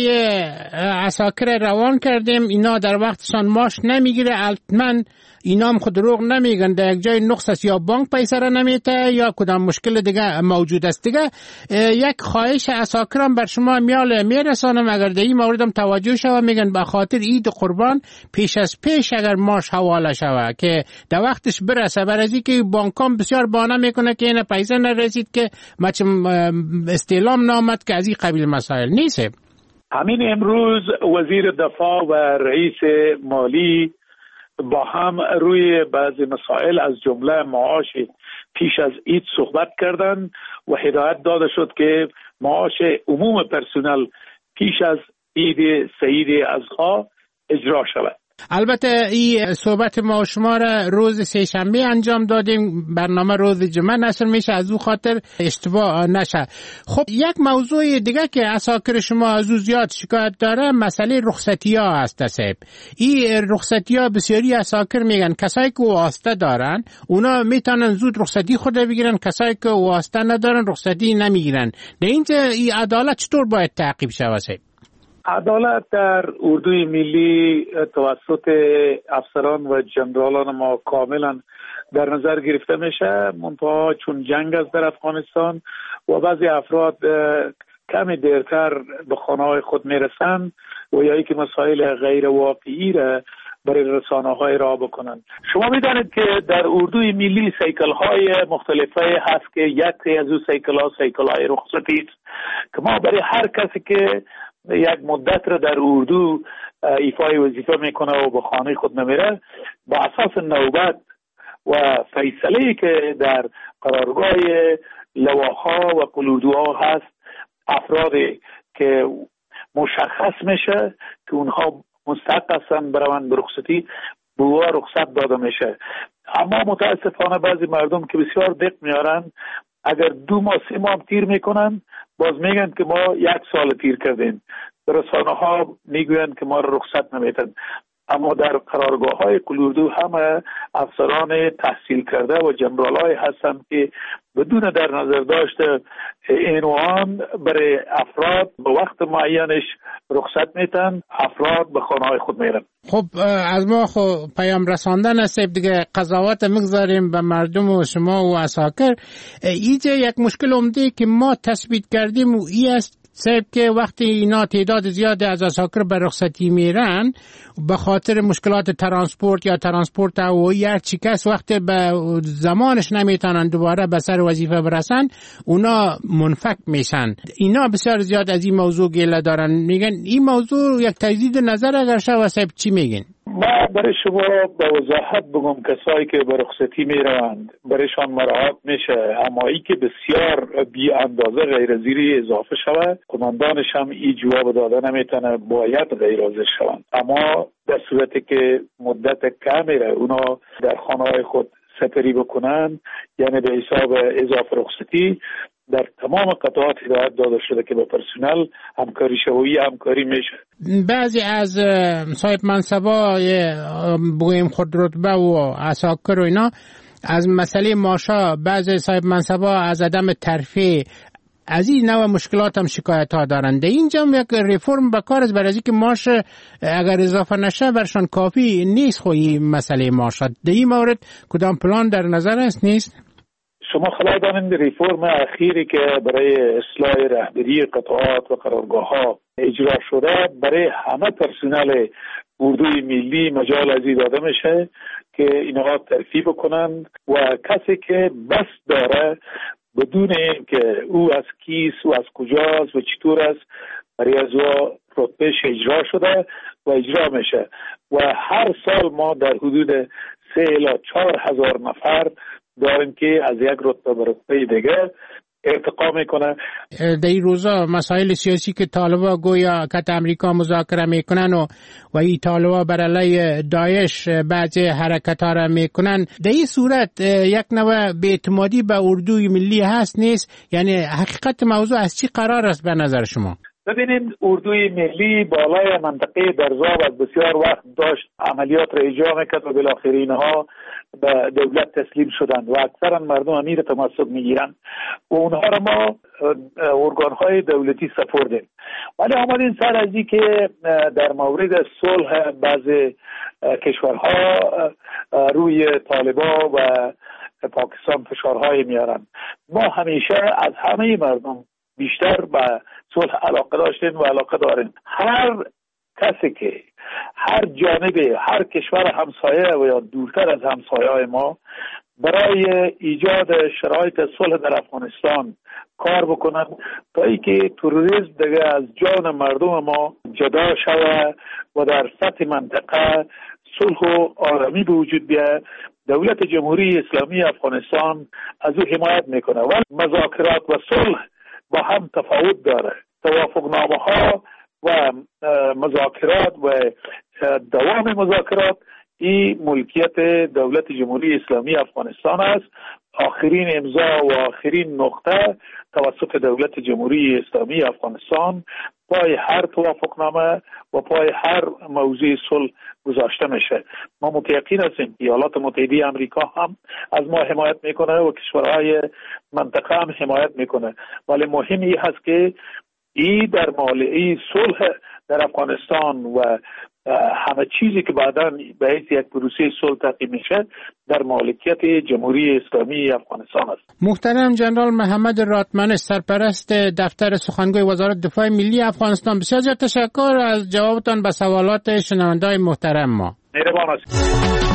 عساکر روان کردیم، اینا در وقتشان معاش نمیگیره. البته اینا هم خود دروغ نمیگن، در یک جای نقص است یا بانک پیسه را نمیته یا کدام مشکل دیگه موجود است. دیگه یک خواهش عساکران بر شما میال میرسانم، اگر در این مورد هم توجه شوه، میگن به خاطر عید قربان پیش از پیش اگر معاش حواله شوه که در وقتش برسه، برای که بانکام بسیار بانه میکنه که این پیسه نرسید که مچم استعلام نامد که از این قبیل مسائل نیست. همین امروز وزیر دفاع و رئیس مالی با هم روی بعضی مسائل از جمله معاش پیش از عید صحبت کردند و هدایت داده شد که معاش عموم پرسنل پیش از عید سعید اضحی اجرا شود. البته این صحبت ما و شما را روز سه شنبه انجام دادیم، برنامه روز جمعه نشر میشه، از او خاطر اشتباه نشه. خب یک موضوع دیگه که عساکر شما از او زیاد شکایت داره مسئله رخصتی ها هست. صاحب این رخصتی ها بسیاری عساکر میگن کسایی که واسطه دارن اونا میتونن زود رخصتی خود بگیرن، کسایی که واسطه ندارن رخصتی نمیگیرن. در اینجا این عدالت چطور باید تعقیب شود؟ صاحب عدالت در اردوی ملی توسط افسران و جنرالان ما کاملا در نظر گرفته میشه، منتها چون جنگ است در افغانستان و بعضی افراد کمی دیرتر به خانه‌های خود میرسند و یا ای که مسائل غیر واقعی را برای رسانه های را بکنند. شما میدانید که در اردوی ملی سیکل های مختلفه هست که یک از او سیکل ها سیکل های رخصتی است که ما برای هر کسی که یک مدت را در اردو ایفای وظیفه میکنه و به خانه خود نمیره، با اساس نوبت و فیصله‌ای که در قرارگاه لواها و قلودوها هست، افرادی که مشخص میشه که اونها مستحق هستن بروند به رخصتی، به او رخصت داده میشه. اما متاسفانه بعضی مردم که بسیار دق میارن، اگر دو ماه سه ماه تیر میکنن باز میگن که ما یک سال تیر کردیم. رسانه ها میگوین که ما رو رخصت نمیتن، اما در قرارگاه های قلودو همه افسران تحصیل کرده و جنرال های هستند که بدون در نظر داشته این و آن برای افراد به وقت معینش رخصت میتن، افراد به خانه‌های خود میرن. خب از ما خب پیام رساندن است دیگه، قضاوت مگذاریم به مردم و شما و عساکر. اینجا یک مشکل عمده که ما تثبیت کردیم و این است صاحب که وقتی اینا تعداد زیادی از عساکر به رخصتی میرن به خاطر مشکلات ترانسپورت یا ترانسپورت هوایی هر چی کس وقتی به زمانش نمیتونن دوباره به سر وظیفه برسن اونا منفک میشن. اینا بسیار زیاد از این موضوع گله دارن، میگن این موضوع یک تجدید نظر اگر شد صاحب چی میگین؟ ما برای شما با وضاحت بگم کسایی که به رخصتی میروند برایشان مراعات میشه، اما ای که بسیار بی اندازه غیر زیری اضافه شود قماندانش هم این جواب داده نمیتونه، باید غیر حاضر شوند. اما در صورتی که مدت کمیره اونا در خانه‌های خود سپری بکنن، یعنی به حساب اضافه رخصتی در تمام قطعات هدایت داده شده که با پرسنل همکاری شویی همکاری میشه. بعضی از صاحب منصبای بگویم خود رتبه و عساکر و اینا از مسئله ماشا، بعضی صاحب منصبا از عدم ترفیع از این نوع مشکلات هم شکایت ها دارند. اینجا یک ریفرم بکار است برای از که ماش اگر اضافه نشه برشان کافی نیست. خوی مسئله ماشا در این مورد کدام پلان در نظر است نیست؟ شما خبر دارید ریفرم اخیری که برای اصلاح رهبری قطعات و قرارگاه ها اجرا شده برای همه پرسنل اردوی ملی مجال ازی داده میشه که اینها ترفیع بکنند و کسی که بس داره بدون که او از کیس و از کجاست و چطور است برای از او رتبهش اجرا شده و اجرا میشه و هر سال ما در حدود سه الی چهار هزار نفر داریم که از یک رتبه به رتبه دیگه ارتقا میکنه. در این روزا مسائل سیاسی که طالبا گویا کت امریکا مذاکره میکنن و و این طالبا بر علیه داعش بعضی حرکت ها را میکنن، در این صورت یک نوع بی‌اعتمادی به اردوی ملی هست نیست؟ یعنی حقیقت موضوع از چی قرار است به نظر شما؟ ببینید اردوی ملی بالای منطقه درزاب از بسیار وقت داشت عملیات را اجرا میکرد و بالاخره اینها به دولت تسلیم شدند و اکثرا مردم امیر تمسک میگیرند و اونها را ما ارگانهای دولتی سپردیم. ولی آمدین سر از این که در مورد صلح بعض کشورها روی طالبا و پاکستان فشارهای میارن. ما همیشه از همه مردم بیشتر به صلح علاقه داشتیم و علاقه داریم. هر کسی که هر جانبه هر کشور همسایه و یا دورتر از همسایه ما برای ایجاد شرایط صلح در افغانستان کار بکنند تا اینکه تروریسم دیگه از جان مردم ما جدا شود و در سطح منطقه صلح و آرامی به وجود بیاد. دولت جمهوری اسلامی افغانستان از او حمایت میکنه و مذاکرات و صلح با هم تفاوت داره. توافقنامه ها و مذاکرات و دوام مذاکرات این ملکیت دولت جمهوری اسلامی افغانستان است. آخرین امضا و آخرین نقطه توسط دولت جمهوری اسلامی افغانستان پای هر توافقنامه و پای هر موضوع صلح گذاشته میشه. ما متیقن هستیم ایالات متحده آمریکا هم از ما حمایت میکنه و کشورهای منطقه هم حمایت میکنه، ولی مهم این هست که این در مال صلح در افغانستان و همه چیزی که بعداً به حیث یک پروسه صلح تحقیم میشه در مالکیت جمهوری اسلامی افغانستان است. محترم جنرال محمد راتمن، سرپرست دفتر سخنگوی وزارت دفاع ملی افغانستان، بسیار زیاد تشکر از جوابتان به سوالات شنونده‌های محترم ما. مهربان است.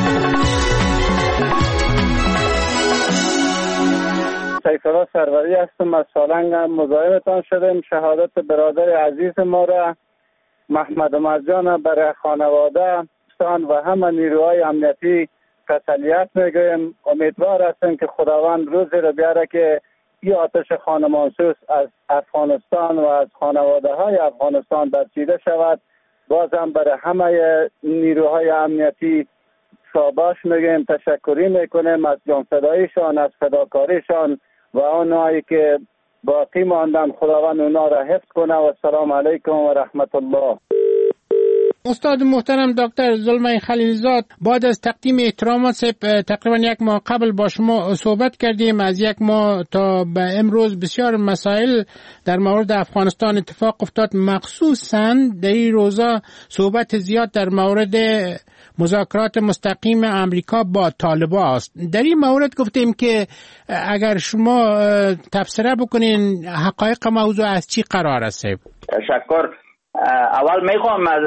سیفالله سروری هستم از سالنگ. مزاحمتان شدیم. شهادت برادر عزیز ما را محمد مرجان برای خانواده و همه نیروهای امنیتی تسلیت میگویم. امیدوار هستیم که خداوند روزی را بیاره که این آتش خانمانسوز از افغانستان و از خانواده های افغانستان برچیده شود. بازم برای همه نیروهای امنیتی شاباش میگیم، تشکری میکنیم از جانفداییشان، از فداکاریشان و اونایی که باقی ماندن. خداوند اونا را حفظ کنه و السلام علیکم و رحمت الله. استاد محترم دکتر زلمه خلیلزاد، بعد از تقدیم احترامات تقریبا یک ماه قبل با شما صحبت کردیم. از یک ماه تا به امروز بسیار مسائل در مورد افغانستان اتفاق افتاد، مخصوصا در این روزا صحبت زیاد در مورد مذاکرات مستقیم امریکا با طالبان است. در این مورد گفتیم که اگر شما تفسیر بکنین حقایق موضوع از چی قرار است؟ تشکر. اول میخوام از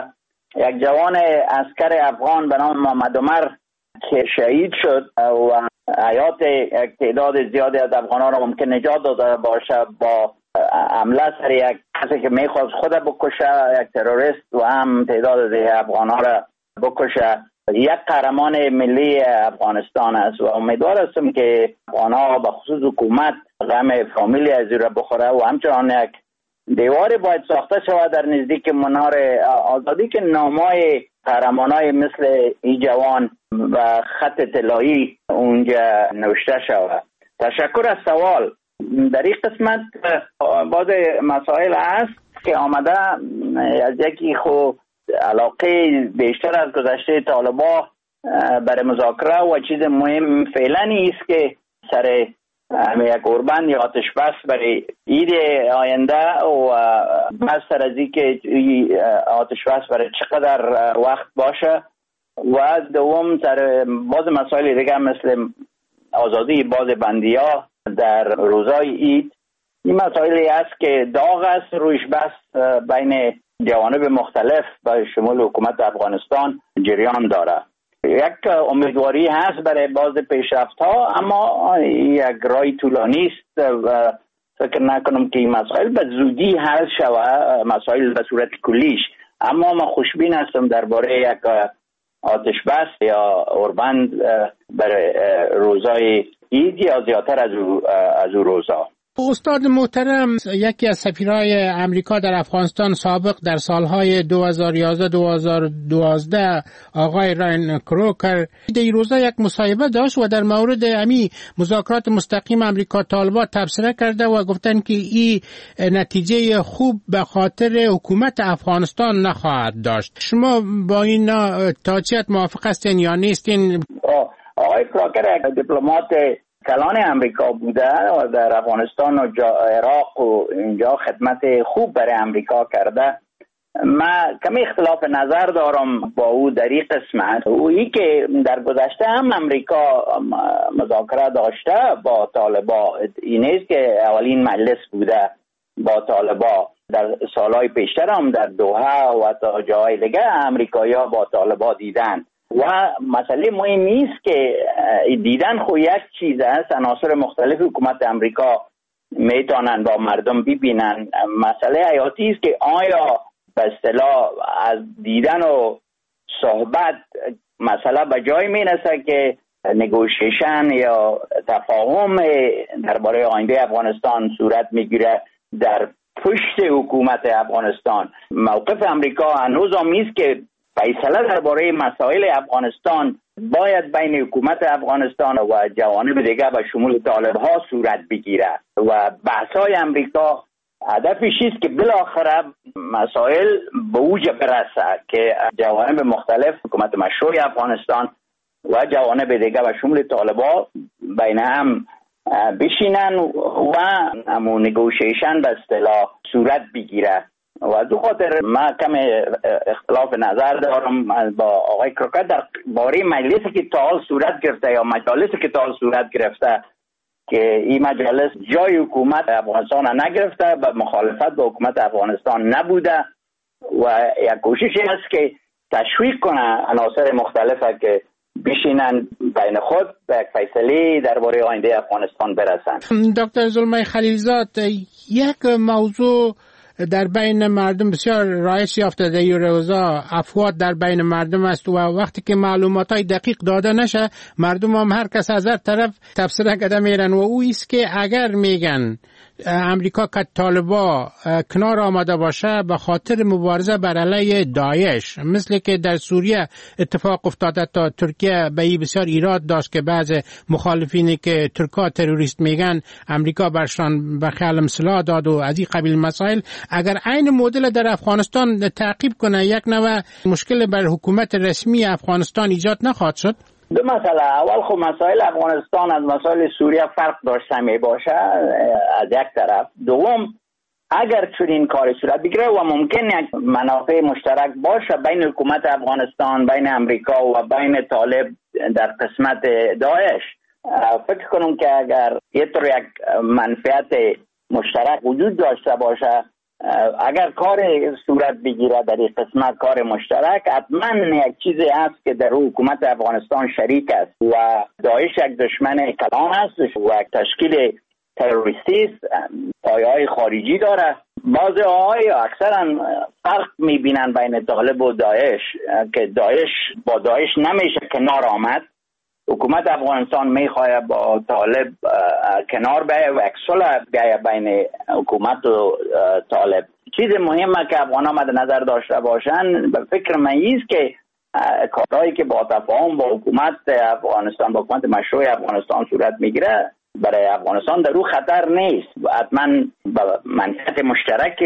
یک جوان عسکر افغان به نام محمد عمر که شهید شد و حیات یک تعداد زیادی از افغانان را ممکن نجات داده باشه با حمله سر یک کسی که میخواست خود بکشه، یک تروریست، و هم تعداد از افغانان را بکشه، یک قهرمان ملی افغانستان است و امیدوار هستم که افغانها به خصوص حکومت غم فامیلی از را بخوره و همچنان یک دیواری باید ساخته شود در نزدیک منار آزادی که نامای قهرمانای مثل این جوان و خط طلایی اونجا نوشته شود. تشکر از سوال. در این قسمت بعض مسائل هست که آمده از یکی خو علاقه بیشتر از گذشته طالبان برای مذاکره و چیز مهم فعلا است که سر یک اوربند یا آتش بس برای عید آینده و بس سر از این که آتش بس برای چقدر وقت باشه و دوم سر بعض مسائل دیگه مثل آزادی باز بندی ها در روزای عید. این مسائلی است که داغ است رویش بس بین جوانب مختلف به شمول حکومت افغانستان جریان داره. یک امیدواری هست برای باز پیشرفت ها، اما یک راه طولانی است و فکر نکنم که این مسائل به زودی حل شود، مسائل به صورت کلیش. اما من خوشبین هستم درباره یک آتش بس یا اوربند برای روزای عید یا زیادتر از او از او روزا. استاد محترم، یکی از سفیرهای امریکا در افغانستان سابق در سالهای دو هزار و یازده دو هزار و دوازده آقای راین کروکر در روزا یک مصاحبه داشت و در مورد امی مذاکرات مستقیم امریکا طالبان تبصره کرده و گفتن که این نتیجه خوب به خاطر حکومت افغانستان نخواهد داشت. شما با این تا چه حد موافق هستین یا نیستین؟ آقای کروکر یک دیپلمات کلان امریکا بوده و در افغانستان و عراق و اینجا خدمت خوب برای امریکا کرده. من کمی اختلاف نظر دارم با او در این قسمت. اویی که در گذشته هم امریکا مذاکره داشته با طالبا، این نیست که اولین مجلس بوده با طالبا. در سالهای پیشتر هم در دوحه و تا جای دیگه امریکایی ها با طالبا دیدن و مسئله مهم نیست که دیدن خو یک چیز است. عناصر مختلف حکومت امریکا میتونن با مردم ببینن. مسئله حیاتی است که آیا به اصطلاح از دیدن و صحبت مسئله به جای میرسه که نگوشیشن یا تفاهم درباره آینده افغانستان صورت میگیره در پشت حکومت افغانستان. موقف امریکا هنوز هم است که فیصله درباره مسائل افغانستان باید بین حکومت افغانستان و جوانب دیگه به شمول طالب ها صورت بگیره و بحث‌های امریکا هدفش است که بالاخره مسائل به اوج برسه که جوانب مختلف حکومت مشروع افغانستان و جوانب دیگه به شمول طالبان بین هم بشینن و همون نگوشیشن به اصطلاح صورت بگیره. و دو خاطر من کم اختلاف نظر دارم با آقای کروکر در باره مجلسی که تا حال صورت گرفته یا مجالسی که تا حال صورت گرفته که این مجالس جای حکومت افغانستان نگرفته و مخالفت با حکومت افغانستان نبوده و یک کوشش است که تشویق کنه عناصر مختلفه که بشینن بین خود به یک فیصله درباره آینده افغانستان برسن. دکتر زلمه خلیلزاد، یک موضوع در بین مردم بسیار رایج یافته در این روزا افواد در بین مردم است و وقتی که معلومات های دقیق داده نشه مردم هم هر کس از هر طرف تفسیر کرده میرن و او است که اگر میگن امریکا که طالبا کنار آمده باشه به خاطر مبارزه بر علیه داعش، مثل که در سوریه اتفاق افتاده تا ترکیه به این بسیار ایراد داشت که بعض مخالفینی که ترکا تروریست میگن امریکا برشان به خیال سلاح داد و از این قبیل مسائل، اگر عین مدل در افغانستان تعقیب کنه یک نوع مشکل بر حکومت رسمی افغانستان ایجاد نخواهد شد؟ دو مسئله. اول خب مسائل افغانستان از مسائل سوریه فرق داشته می باشه از یک طرف. دوم اگر چنین کاری صورت بگیره و ممکن یک منافع مشترک باشه بین حکومت افغانستان، بین امریکا و بین طالب در قسمت داعش، فکر کنم که اگر یه طور یک منفعت مشترک وجود داشته باشه، اگر کار صورت بگیره در این قسمت کار مشترک، حتما یک چیزی هست که در حکومت افغانستان شریک است و داعش یک دشمن کلان است و یک تشکیل تروریستی است، پایه‌های خارجی داره. بعضی های اکثرا فرق میبینن بین طالب و داعش که داعش با داعش نمیشه کنار آمد. حکومت افغانستان میخواه با طالب کنار بیایه و یک صلح بیایه بین حکومت و طالب. چیز مهمه که افغانان مد نظر داشته باشن به فکر من است که کارهایی که با تفاهم با حکومت افغانستان، با حکومت مشروع افغانستان صورت میگیره برای افغانستان در رو خطر نیست. حتما منفعت مشترک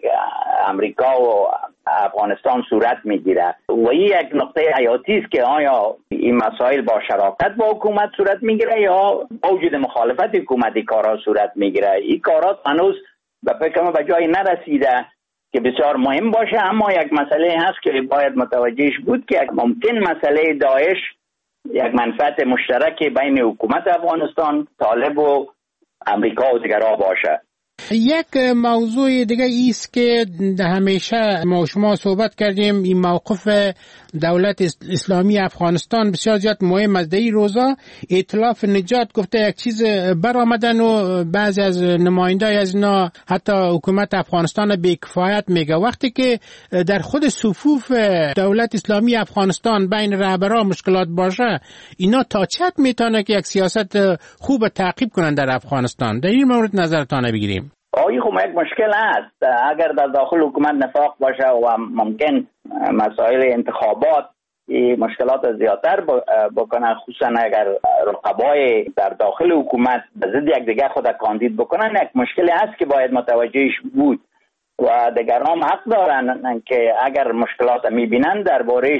امریکا و افغانستان صورت میگیره و این یک نقطه حیاتی است که آیا این مسائل با شراکت با حکومت صورت میگیره یا با وجود مخالفت حکومتی کارها صورت میگیره. این کارات هنوز به فکر من به جایی نرسیده که بسیار مهم باشه، اما یک مسئله هست که باید متوجهش بود که ممکن مسئله داعش یک منفعت مشترک بین حکومت افغانستان، طالب و امریکا و دیگرها باشه. یک موضوع دیگه ایست که همیشه ما شما صحبت کردیم، این موقف دولت اسلامی افغانستان بسیار زیاد مهم است. در این روزا ائتلاف نجات گفته یک چیز برآمدن و بعضی از نمایندای از اینا حتی حکومت افغانستان بی‌کفایت میگه، وقتی که در خود صفوف دولت اسلامی افغانستان بین رهبران مشکلات باشه، اینا تا چه حد میتونه که یک سیاست خوب تعقیب کنن در افغانستان؟ در این مورد نظرتان بگیریم. آیی خب یک مشکل است. اگر در داخل حکومت نفاق باشه و ممکن مسائل انتخابات مشکلات زیادتر بکنن، خصوصا اگر رقبای در داخل حکومت به ضد یک دیگه خود کاندید بکنن، یک مشکلی هست که باید متوجهش بود و دیگران حق دارن که اگر مشکلات میبینن درباره‌اش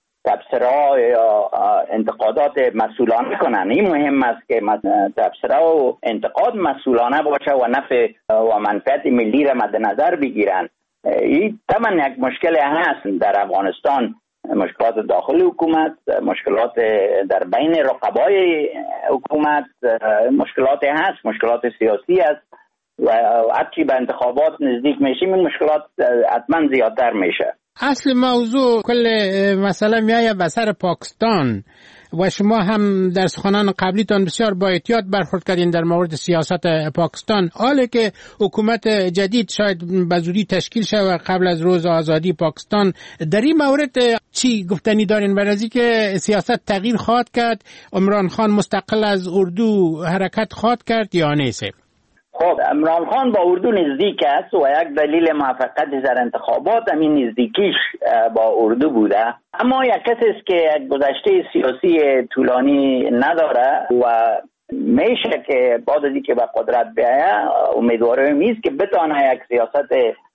تبصره یا انتقادات مسئولانه کنن. این مهم است که تبصره و انتقاد مسئولانه باشه و نفع و منفعت ملی را مد نظر بگیرن. این طبعا یک مشکل هست در افغانستان، مشکلات داخل حکومت، مشکلات در بین رقبای حکومت، مشکلات هست، مشکلات سیاسی است و هرچی به انتخابات نزدیک میشیم این مشکلات حتما زیادتر میشه. اصل موضوع کل مسئله میایه به سر پاکستان و شما هم در سخنان قبلیتان بسیار با احتیاط برخورد کردین در مورد سیاست پاکستان. حالی که حکومت جدید شاید به زودی تشکیل شود قبل از روز آزادی پاکستان، در این مورد چی گفتنی دارین؟ برای اینکه سیاست تغییر خواهد کرد، عمران خان مستقل از اردو حرکت خواهد کرد یا نیست؟ خب عمران خان با اردو نزدیک است و یک دلیل موفقیت در انتخابات همین نزدیکیش با اردو بوده، اما یک کسی است که گذشته سیاسی طولانی نداره و میشه که بعد از اینکه به قدرت بیایه امیدوارم است که بتونه یک سیاست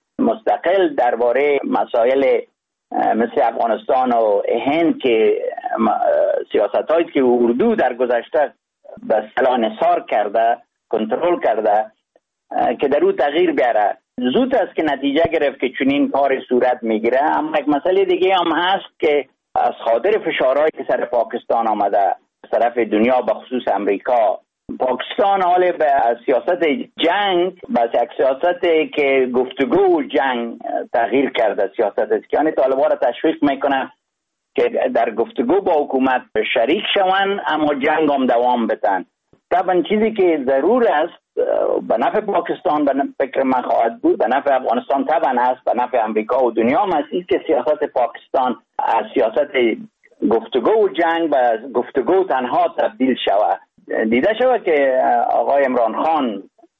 مستقل درباره مسائل مثل افغانستان و هند که سیاست‌هایی که اردو در گذشته به اصطلاح انحصار کرده، کنترل کرده، که در او تغییر بیاره. زود است که نتیجه گرفت که چنین کار صورت میگیره. اما یک مسئله دیگه هم هست که از خاطر فشارهایی که سر پاکستان آمده از طرف دنیا به خصوص امریکا، پاکستان حال به سیاست جنگ به یک سیاست که گفتگو و جنگ تغییر کرده. سیاست است که یعنی طالبان را تشویق میکنه که در گفتگو با حکومت شریک شوند اما جنگ هم دوام بدن. طبعا چیزی که ضرور است به نفع پاکستان به فکر من خواهد بود، به نفع افغانستان طبعا است، به نفع امریکا و دنیا هم است که سیاست پاکستان از سیاست گفتگو و جنگ به گفتگو تنها تبدیل شود. دیده شود که آقای عمران خان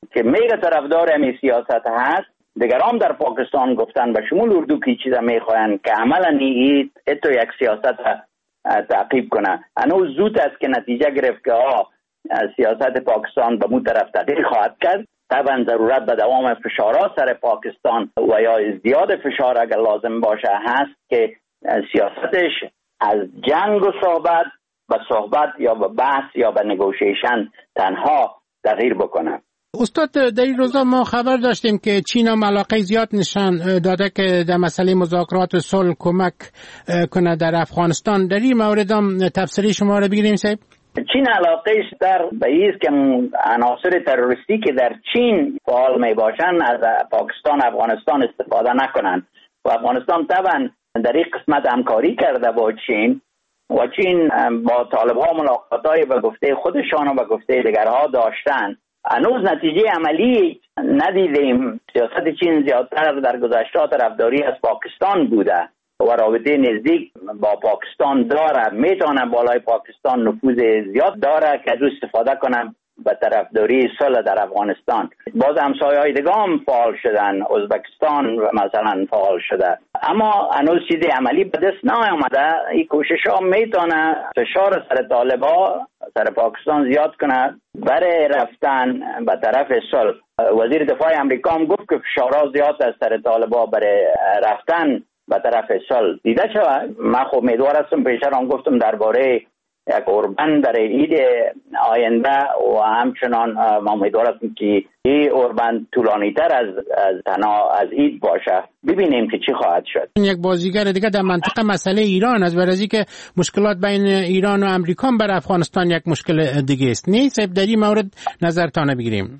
که میگه طرفدار همین سیاست هست، دیگران در پاکستان گفتن به شمول اردو که چیزا میخواین که عملا این اتو یک سیاست تعقیب کنه. هنوز زود است که نتیجه گرفت که آه سیاست پاکستان به مو طرف تغییر خواهد کرد. طبعا ضرورت به دوام فشارها سر پاکستان و یا ازدیاد فشار اگر لازم باشه هست که سیاستش از جنگ و صحبت به صحبت یا به بحث یا به نگوشیشن تنها تغییر بکنه. استاد، در این روزا ما خبر داشتیم که چین هم علاقه زیاد نشان داده که در مسئله مذاکرات صلح کمک کنه در افغانستان. در این مورد هم تفسیری شما را بگیریم صاحب. چین علاقهش در به است که عناصر تروریستی که در چین فعال می باشن از پاکستان افغانستان استفاده نکنن و افغانستان طبعا در این قسمت همکاری کرده با چین و چین با طالب ها ملاقات های به گفته خودشان و به گفته دیگرها داشتن. هنوز نتیجه عملی ندیدیم. سیاست چین زیادتر در گذشته طرفداری از پاکستان بوده و رابطه نزدیک با پاکستان داره، میتونه بالای پاکستان نفوذ زیاد داره که از استفاده کنه به طرفداری صلح در افغانستان. باز همسایه‌های دیگه هم فعال شدن، ازبکستان مثلا فعال شده، اما هنوز چیزی عملی به دست نیامده. این کوشش ها میتونه فشار سر طالبا سر پاکستان زیاد کنه برای رفتن به طرف صلح. وزیر دفاع امریکا هم گفت که فشارها زیاد از سر طالبا برای رفتن به طرف صلح دیده شود. من خب امیدوار هستم، پیشتر هم گفتم درباره یک اوربن در عید آینده و همچنان ما امیدوار هستیم که این اوربن طولانی تر از از تنها از عید باشه. ببینیم که چی خواهد شد. یک بازیگر دیگه در منطقه مسئله ایران از برای که مشکلات بین ایران و امریکا بر افغانستان یک مشکل دیگه است. نیست در این مورد نظرتان بگیریم.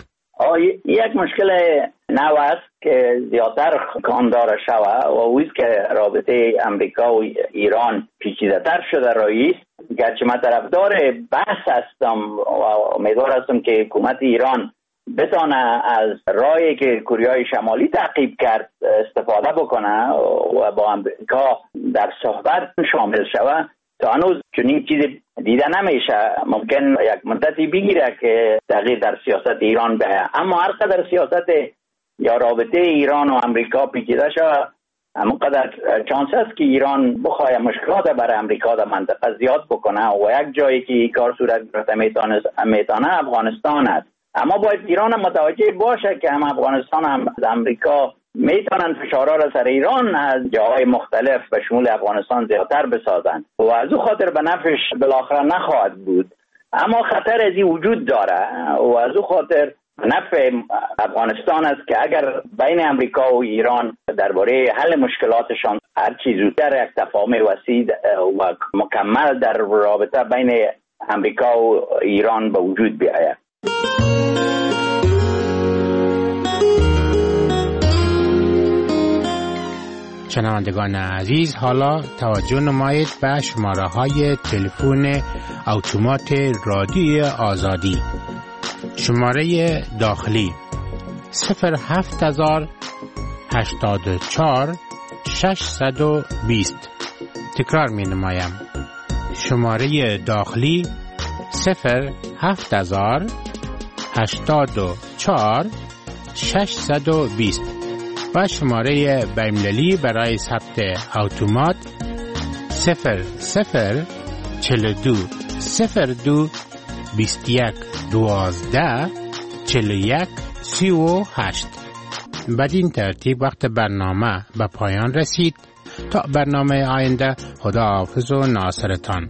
یک مشکل نو است که زیادتر کام داره شوه و اویست که رابطه امریکا و ایران پیچیده تر شده راییست. گرچه من طرفدار بحث هستم و امیدوار هستم که حکومت ایران بتانه از راهی که کوریای شمالی تعقیب کرد استفاده بکنه و با امریکا در صحبت شامل شوه. تا هنوز چنین چیزی دیده نمیشه. ممکن یک مدتی بگیره که تغییر در سیاست ایران بیاید، اما هر قدر سیاست یا رابطه ایران و امریکا پیچیده شود، همونقدر چانس است که ایران بخواه مشکلات برای امریکا در منطقه زیاد بکنه و یک جایی که کار صورت گرفته میتونه افغانستان است. اما باید ایران متوجه باشه که هم افغانستان هم امریکا میتونن فشارها را سر ایران از جاهای مختلف به شمول افغانستان زیادتر بسازن و از او خاطر به نفعش بالاخره نخواهد بود. اما خطر از این وجود داره و از او خاطر نفع افغانستان است که اگر بین امریکا و ایران درباره حل مشکلاتشان هر چیز زودتر یک تفاهم وسیع و مکمل در رابطه بین امریکا و ایران به وجود بیاید. شنوندگان عزیز، حالا توجه نمایید به شماره های تلفن اتومات رادیو آزادی. شماره داخلی صفر هفت هزار هشتاد و چهار ششصد و بیست. تکرار می نمایم. شماره داخلی صفر هفت هزار هشتاد و چهار ششصد و بیست و شماره بین‌المللی برای ثبت اتومات صفر صفر چهل و دو صفر دو بیست و یک دوازده چهل و یک سی و هشت. بدین ترتیب وقت برنامه به پایان رسید. تا برنامه آینده، خداحافظ و ناصرتان.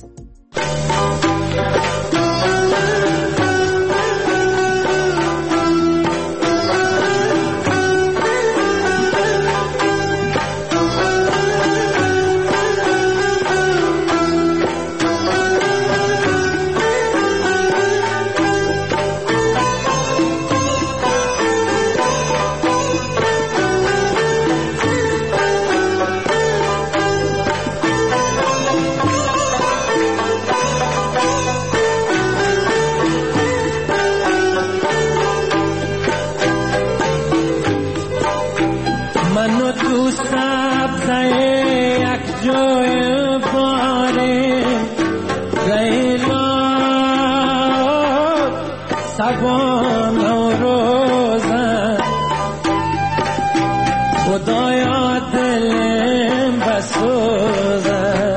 خدایا دلم بسوزه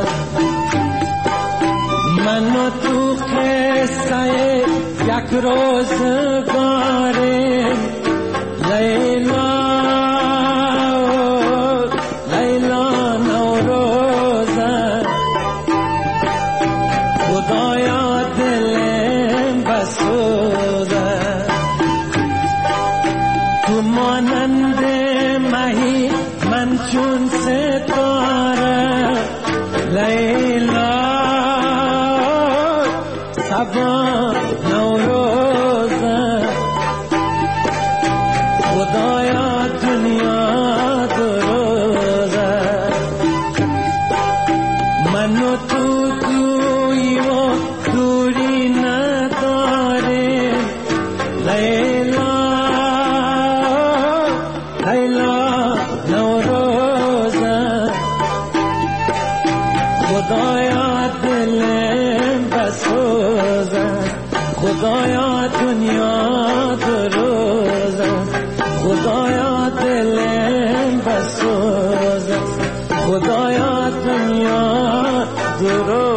من و تو قصه یک روزگاریم لیلا لیلا نوروزه خدایا دلم بسوزه تو مانند مهی من چون ستاره لیلا سبا نوروزه خدایا دنیا دروزه من و تو دوی و دوری نداریم لیلا لیلا نوروزه خدایا دلم بسوزه خدایا دنیا دروزه خدایا دلم بسوزه خدایا دنیا دروزه